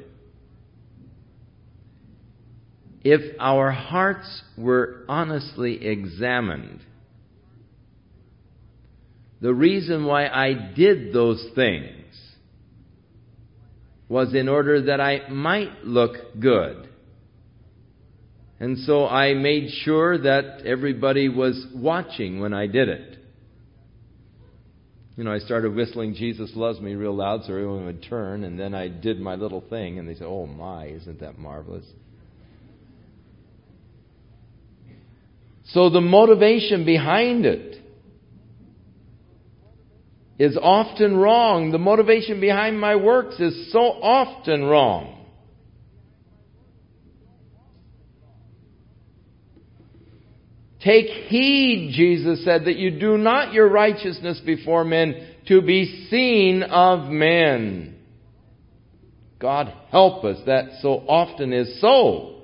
If our hearts were honestly examined, the reason why I did those things was in order that I might look good. And so I made sure that everybody was watching when I did it. You know, I started whistling Jesus Loves Me real loud so everyone would turn, and then I did my little thing, and they said, "Oh my, isn't that marvelous?" So the motivation behind it is often wrong. The motivation behind my works is so often wrong. Take heed, Jesus said, that you do not your righteousness before men to be seen of men. God help us, that so often is so.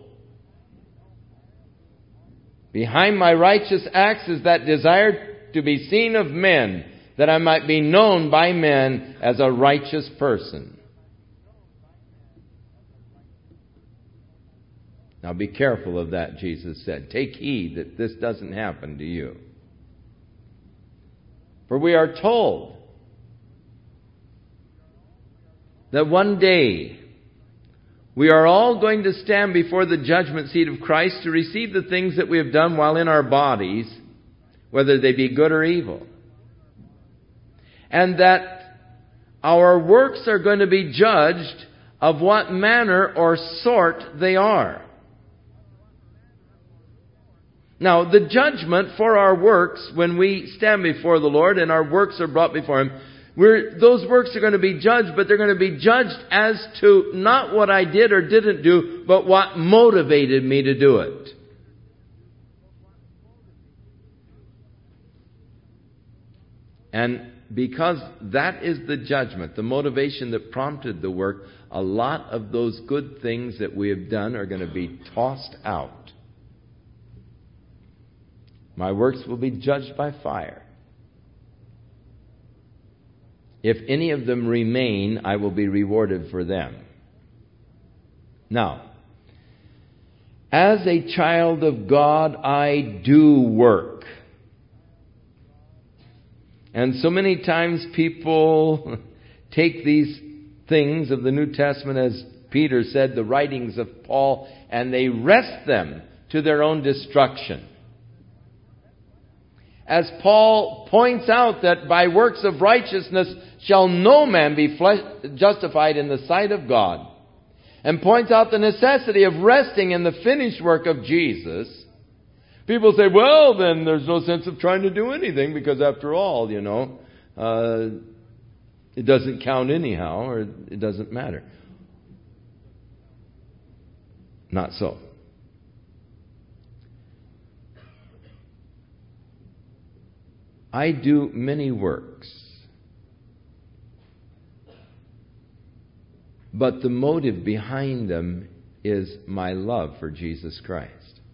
Behind my righteous acts is that desire to be seen of men, that I might be known by men as a righteous person. Now be careful of that, Jesus said. Take heed that this doesn't happen to you. For we are told that one day we are all going to stand before the judgment seat of Christ to receive the things that we have done while in our bodies, whether they be good or evil. And that our works are going to be judged of what manner or sort they are. Now, the judgment for our works, when we stand before the Lord and our works are brought before Him, those works are going to be judged, but they're going to be judged as to not what I did or didn't do, but what motivated me to do it. And because that is the judgment, the motivation that prompted the work, a lot of those good things that we have done are going to be tossed out. My works will be judged by fire. If any of them remain, I will be rewarded for them. Now, as a child of God, I do work. And so many times people take these things of the New Testament, as Peter said, the writings of Paul, and they wrest them to their own destruction. As Paul points out that by works of righteousness shall no man be justified in the sight of God, and points out the necessity of resting in the finished work of Jesus, people say, well, then there's no sense of trying to do anything because after all, it doesn't count anyhow, or it doesn't matter. Not so. I do many works, but the motive behind them is my love for Jesus Christ.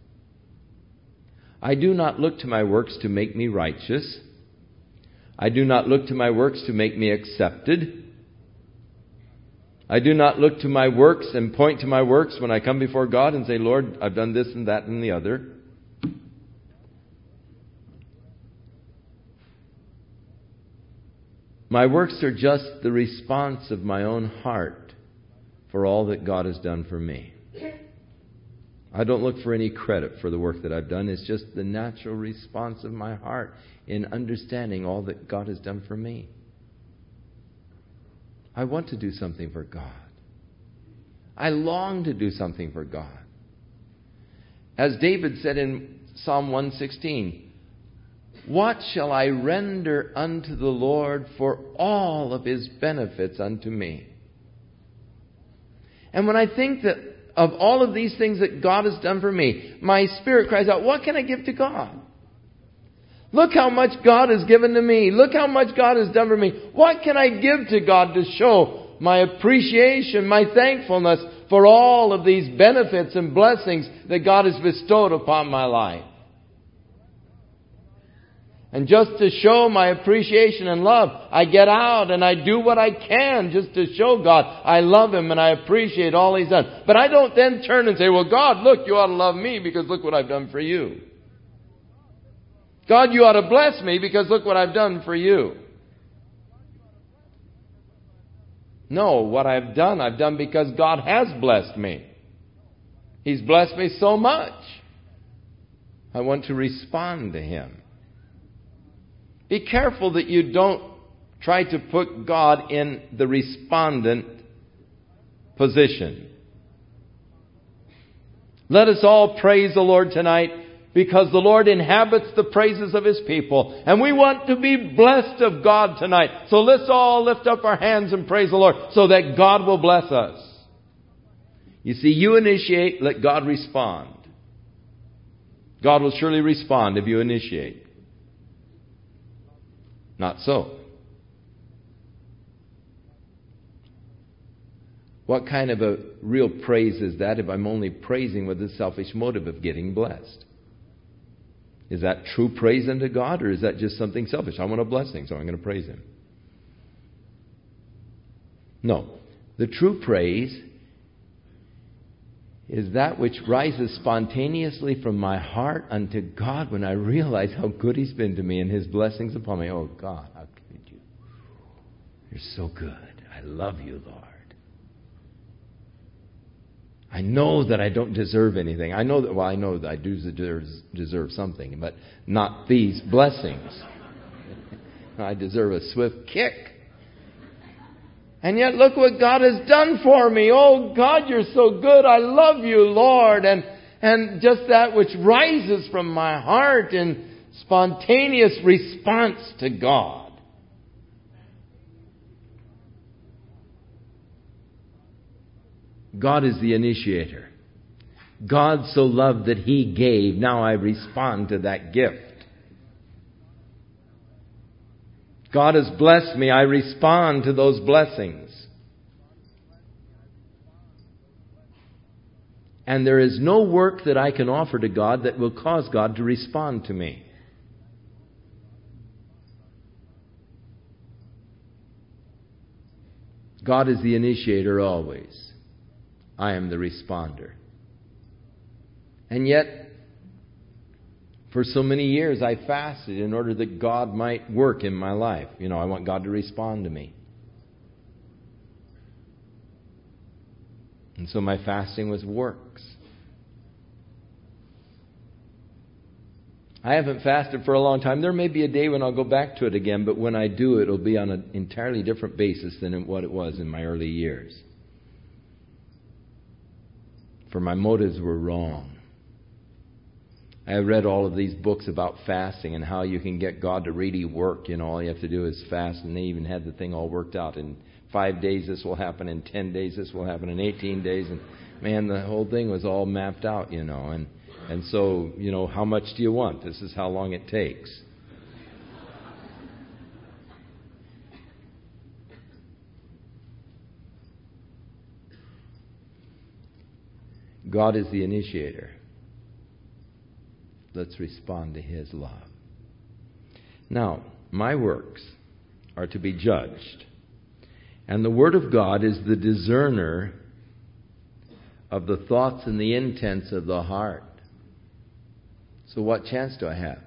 I do not look to my works to make me righteous. I do not look to my works to make me accepted. I do not look to my works and point to my works when I come before God and say, Lord, I've done this and that and the other. My works are just the response of my own heart for all that God has done for me. I don't look for any credit for the work that I've done. It's just the natural response of my heart in understanding all that God has done for me. I want to do something for God. I long to do something for God. As David said in Psalm 116, what shall I render unto the Lord for all of His benefits unto me? And when I think that of all of these things that God has done for me, my spirit cries out, what can I give to God? Look how much God has given to me. Look how much God has done for me. What can I give to God to show my appreciation, my thankfulness for all of these benefits and blessings that God has bestowed upon my life? And just to show my appreciation and love, I get out and I do what I can just to show God I love Him and I appreciate all He's done. But I don't then turn and say, well, God, look, you ought to love me because look what I've done for you. God, you ought to bless me because look what I've done for you. No, what I've done because God has blessed me. He's blessed me so much. I want to respond to Him. Be careful that you don't try to put God in the respondent position. Let us all praise the Lord tonight because the Lord inhabits the praises of His people. And we want to be blessed of God tonight. So let's all lift up our hands and praise the Lord so that God will bless us. You see, you initiate, let God respond. God will surely respond if you initiate. Not so. What kind of a real praise is that if I'm only praising with the selfish motive of getting blessed? Is that true praise unto God, or is that just something selfish? I want a blessing, so I'm going to praise Him. No. The true praise is that which rises spontaneously from my heart unto God when I realize how good He's been to me and His blessings upon me. Oh God, how could you? You're so good. I love you, Lord. I know that I don't deserve anything. I know that I do deserve something, but not these blessings. I deserve a swift kick. And yet look what God has done for me. Oh God, you're so good. I love you, Lord. And just that which rises from my heart in spontaneous response to God. God is the initiator. God so loved that He gave. Now I respond to that gift. God has blessed me. I respond to those blessings. And there is no work that I can offer to God that will cause God to respond to me. God is the initiator always. I am the responder. And yet, for so many years, I fasted in order that God might work in my life. I want God to respond to me. And so my fasting was works. I haven't fasted for a long time. There may be a day when I'll go back to it again, but when I do, it'll be on an entirely different basis than what it was in my early years. For my motives were wrong. I read all of these books about fasting and how you can get God to really work. All you have to do is fast, and they even had the thing all worked out. In 5 days this will happen, in 10 days this will happen, in 18 days. And man, the whole thing was all mapped out, And so, how much do you want? This is how long it takes. God is the initiator. Let's respond to His love. Now, my works are to be judged. And the Word of God is the discerner of the thoughts and the intents of the heart. So what chance do I have?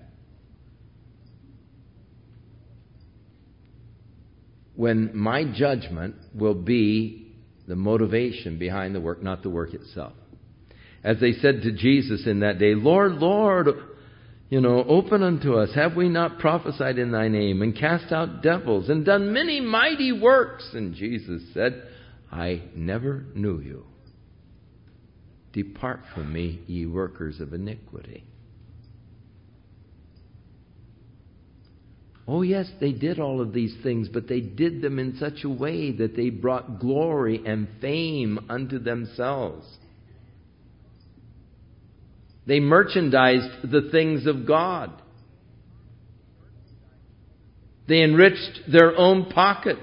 When my judgment will be the motivation behind the work, not the work itself. As they said to Jesus in that day, Lord, Lord, open unto us. Have we not prophesied in Thy name and cast out devils and done many mighty works? And Jesus said, I never knew you. Depart from me, ye workers of iniquity. Oh yes, they did all of these things, but they did them in such a way that they brought glory and fame unto themselves. They merchandised the things of God. They enriched their own pockets.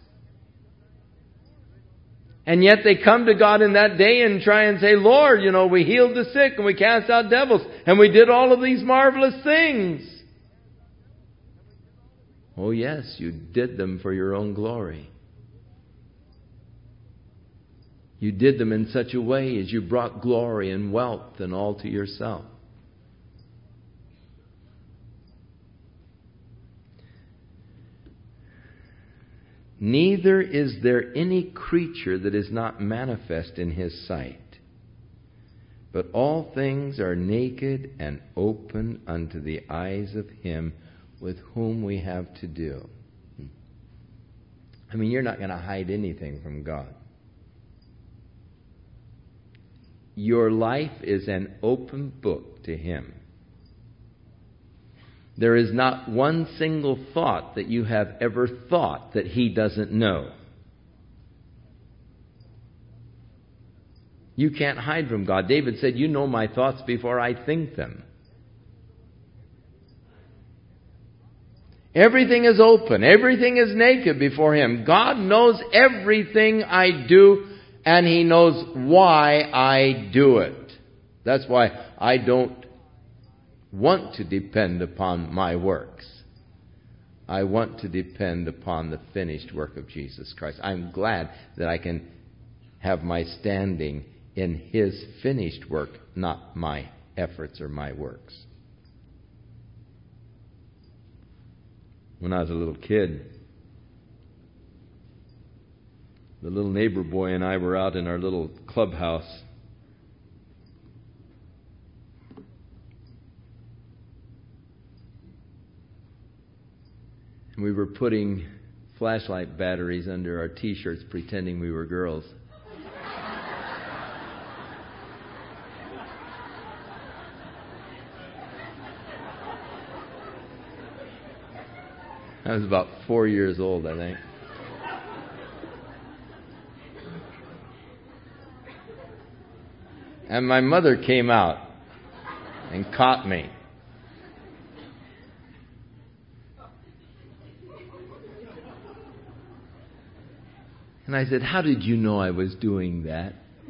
And yet they come to God in that day and try and say, Lord, we healed the sick and we cast out devils and we did all of these marvelous things. Oh yes, you did them for your own glory. You did them in such a way as you brought glory and wealth and all to yourself. Neither is there any creature that is not manifest in His sight. But all things are naked and open unto the eyes of Him with whom we have to do. I mean, you're not going to hide anything from God. Your life is an open book to Him. There is not one single thought that you have ever thought that He doesn't know. You can't hide from God. David said, you know my thoughts before I think them. Everything is open. Everything is naked before Him. God knows everything I do, and He knows why I do it. That's why I don't want to depend upon my works. I want to depend upon the finished work of Jesus Christ. I'm glad that I can have my standing in His finished work, not my efforts or my works. When I was a little kid, the little neighbor boy and I were out in our little clubhouse. And we were putting flashlight batteries under our T-shirts pretending we were girls. I was about 4 years old, I think. And my mother came out and caught me. And I said, how did you know I was doing that?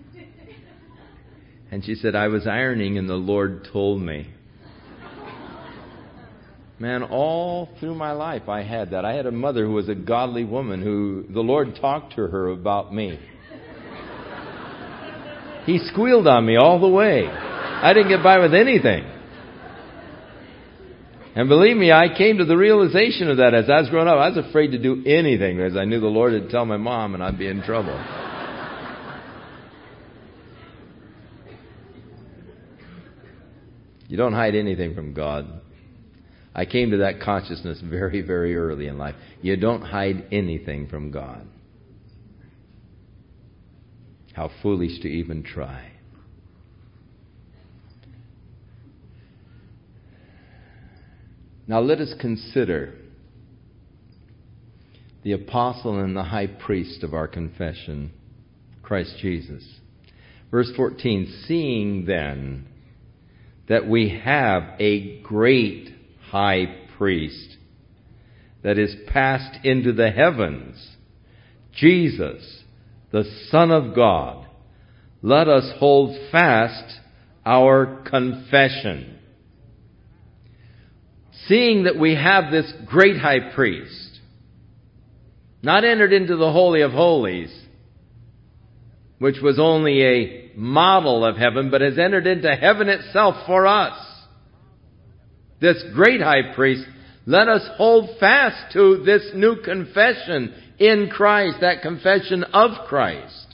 And she said, I was ironing and the Lord told me. Man, all through my life I had that. I had a mother who was a godly woman who the Lord talked to her about me. He squealed on me all the way. I didn't get by with anything. And believe me, I came to the realization of that as I was growing up. I was afraid to do anything because I knew the Lord would tell my mom and I'd be in trouble. You don't hide anything from God. I came to that consciousness very, very early in life. You don't hide anything from God. How foolish to even try. Now let us consider the apostle and the high priest of our confession, Christ Jesus. Verse 14, seeing then that we have a great high priest that is passed into the heavens, Jesus, the Son of God, let us hold fast our confession. Seeing that we have this great high priest, not entered into the Holy of Holies, which was only a model of heaven, but has entered into heaven itself for us. This great high priest, let us hold fast to this new confession in Christ, that confession of Christ.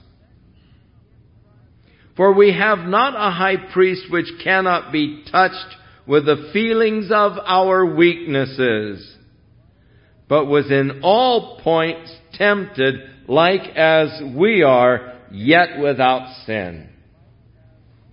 For we have not a high priest which cannot be touched with the feelings of our weaknesses, but was in all points tempted like as we are, yet without sin.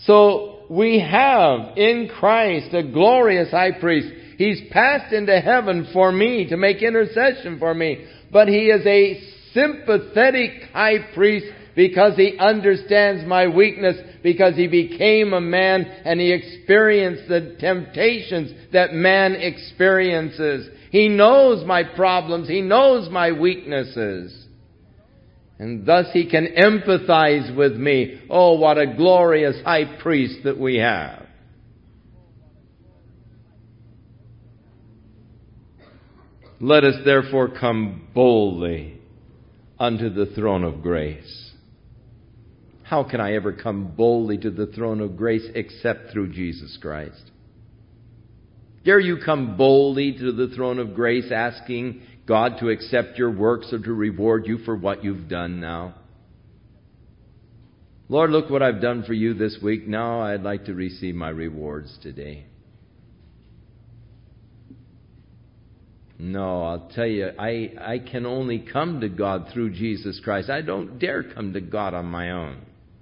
So we have in Christ a glorious high priest. He's passed into heaven for me to make intercession for me. But he is a sympathetic high priest because he understands my weakness, because he became a man and he experienced the temptations that man experiences. He knows my problems. He knows my weaknesses. And thus he can empathize with me. Oh, what a glorious high priest that we have. Let us therefore come boldly unto the throne of grace. How can I ever come boldly to the throne of grace except through Jesus Christ? Dare you come boldly to the throne of grace asking God to accept your works or to reward you for what you've done now? Lord, look what I've done for you this week. Now I'd like to receive my rewards today. No, I'll tell you, I can only come to God through Jesus Christ. I don't dare come to God on my own.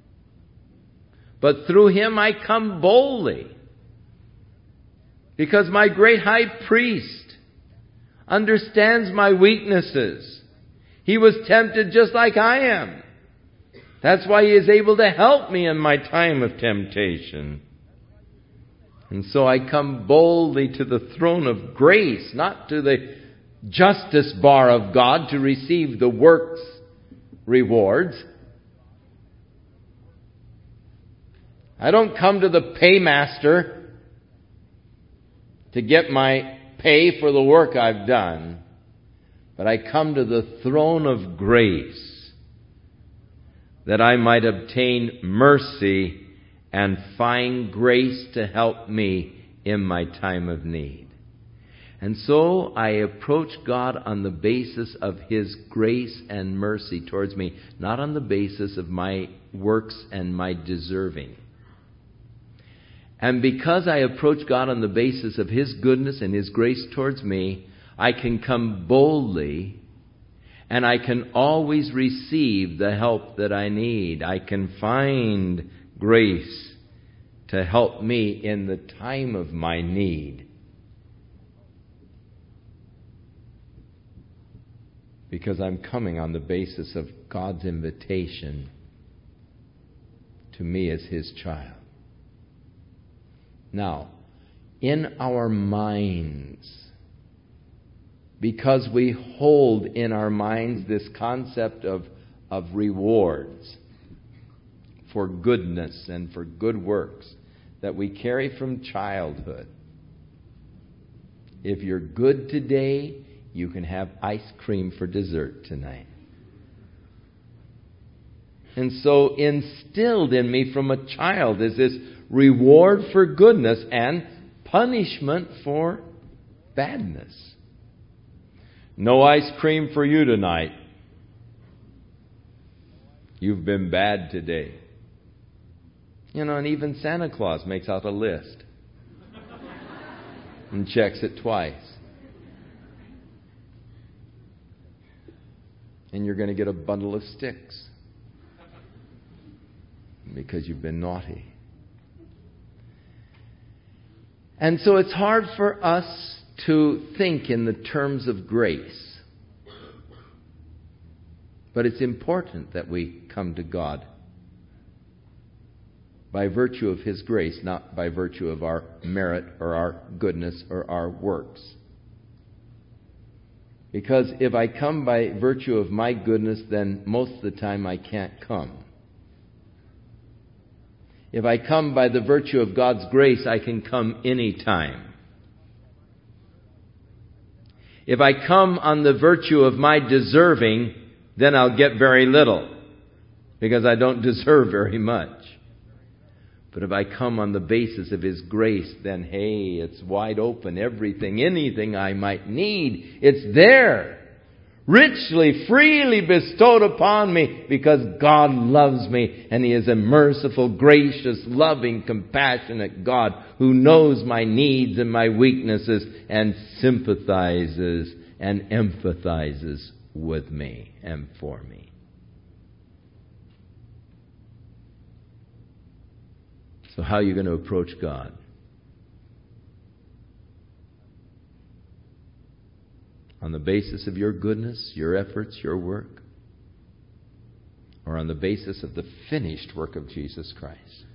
But through Him I come boldly. Because my great high priest understands my weaknesses. He was tempted just like I am. That's why He is able to help me in my time of temptation. And so I come boldly to the throne of grace, not to the justice bar of God to receive the works rewards. I don't come to the paymaster to get my pay for the work I've done, but I come to the throne of grace that I might obtain mercy and find grace to help me in my time of need. And so I approach God on the basis of His grace and mercy towards me, not on the basis of my works and my deserving. And because I approach God on the basis of His goodness and His grace towards me, I can come boldly and I can always receive the help that I need. I can find grace to help me in the time of my need. Because I'm coming on the basis of God's invitation to me as His child. Now, in our minds, because we hold in our minds this concept of rewards for goodness and for good works that we carry from childhood. If you're good today, you can have ice cream for dessert tonight. And so instilled in me from a child is this reward for goodness and punishment for badness. No ice cream for you tonight. You've been bad today. You know, and even Santa Claus makes out a list and checks it twice. And you're going to get a bundle of sticks because you've been naughty. And so it's hard for us to think in the terms of grace. But it's important that we come to God by virtue of His grace, not by virtue of our merit or our goodness or our works. Because if I come by virtue of my goodness, then most of the time I can't come. If I come by the virtue of God's grace, I can come any time. If I come on the virtue of my deserving, then I'll get very little, because I don't deserve very much. But if I come on the basis of His grace, then hey, it's wide open. Everything, anything I might need, it's there. Richly, freely bestowed upon me, because God loves me, and He is a merciful, gracious, loving, compassionate God who knows my needs and my weaknesses and sympathizes and empathizes with me and for me. So how are you going to approach God? On the basis of your goodness, your efforts, your work? Or on the basis of the finished work of Jesus Christ?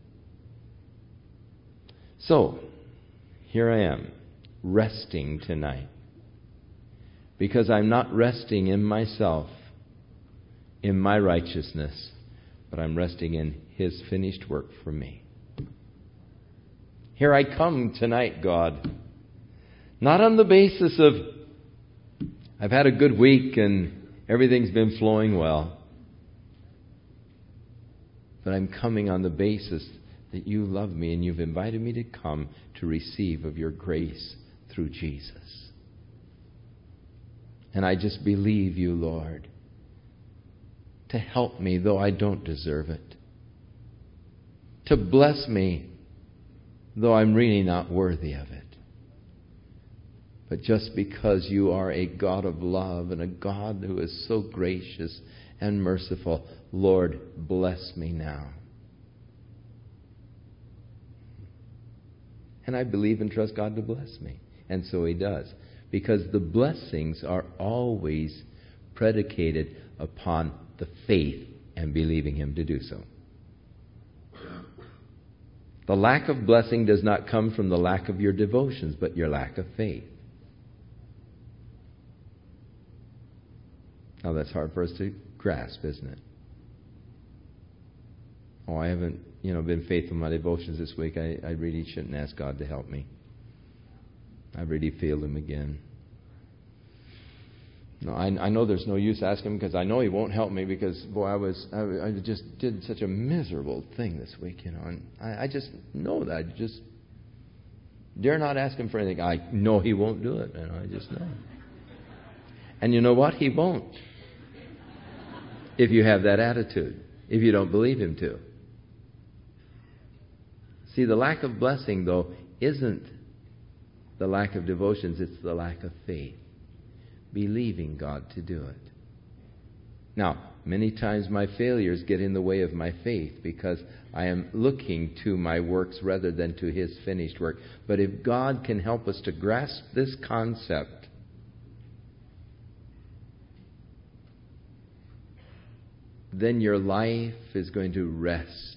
So, here I am, resting tonight. Because I'm not resting in myself, in my righteousness, but I'm resting in His finished work for me. Here I come tonight, God. Not on the basis of, I've had a good week and everything's been flowing well. But I'm coming on the basis that you love me and you've invited me to come to receive of your grace through Jesus. And I just believe you, Lord, to help me, though I don't deserve it. To bless me, though I'm really not worthy of it. But just because you are a God of love and a God who is so gracious and merciful, Lord, bless me now. And I believe and trust God to bless me. And so He does. Because the blessings are always predicated upon the faith and believing Him to do so. The lack of blessing does not come from the lack of your devotions, but your lack of faith. Now that's hard for us to grasp, isn't it? Oh, I haven't, been faithful in my devotions this week. I really shouldn't ask God to help me. I really failed Him again. No, I know there's no use asking Him because I know He won't help me because, boy, I just did such a miserable thing this week, and I just know that. I just dare not ask Him for anything. I know He won't do it, and I just know. And you know what? He won't. If you have that attitude, if you don't believe Him to. See, the lack of blessing, though, isn't the lack of devotions, it's the lack of faith. Believing God to do it. Now, many times my failures get in the way of my faith because I am looking to my works rather than to His finished work. But if God can help us to grasp this concept, then your life is going to rest.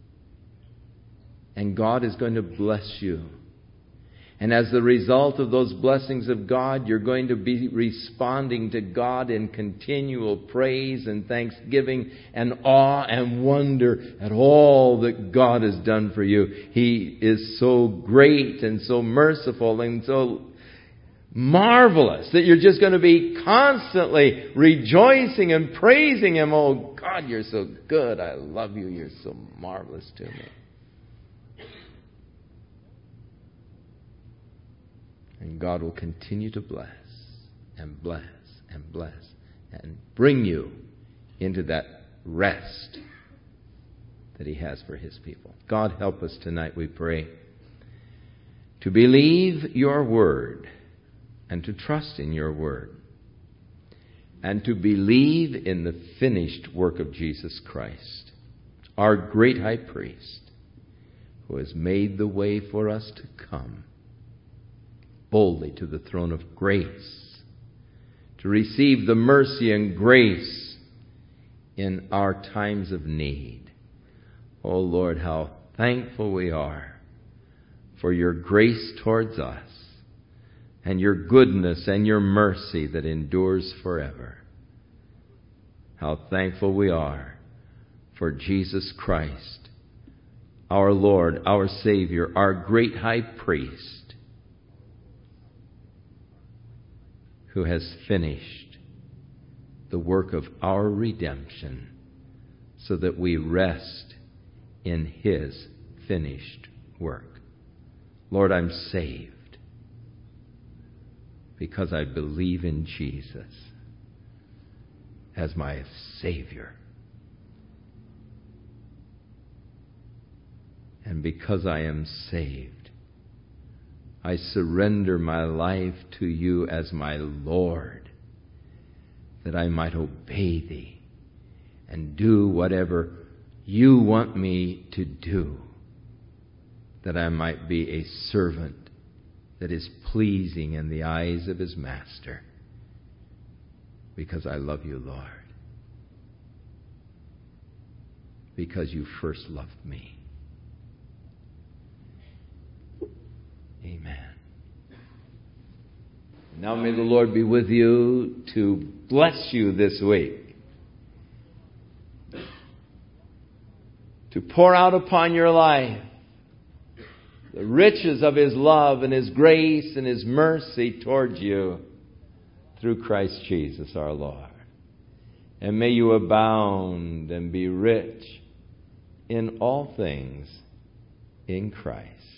And God is going to bless you. And as the result of those blessings of God, you're going to be responding to God in continual praise and thanksgiving and awe and wonder at all that God has done for you. He is so great and so merciful and so marvelous that you're just going to be constantly rejoicing and praising Him. Oh, God, you're so good. I love you. You're so marvelous to me. And God will continue to bless and bless and bless and bring you into that rest that He has for His people. God, help us tonight, we pray, to believe your word and to trust in your word and to believe in the finished work of Jesus Christ, our great high priest, who has made the way for us to come boldly to the throne of grace, to receive the mercy and grace in our times of need. Oh Lord, how thankful we are for your grace towards us and your goodness and your mercy that endures forever. How thankful we are for Jesus Christ, our Lord, our Savior, our great high priest, who has finished the work of our redemption so that we rest in His finished work. Lord, I'm saved because I believe in Jesus as my Savior. And because I am saved, I surrender my life to you as my Lord, that I might obey Thee and do whatever you want me to do that I might be a servant that is pleasing in the eyes of his master, because I love you, Lord, because you first loved me. Amen. Now may the Lord be with you to bless you this week, to pour out upon your life the riches of His love and His grace and His mercy towards you through Christ Jesus our Lord. And may you abound and be rich in all things in Christ.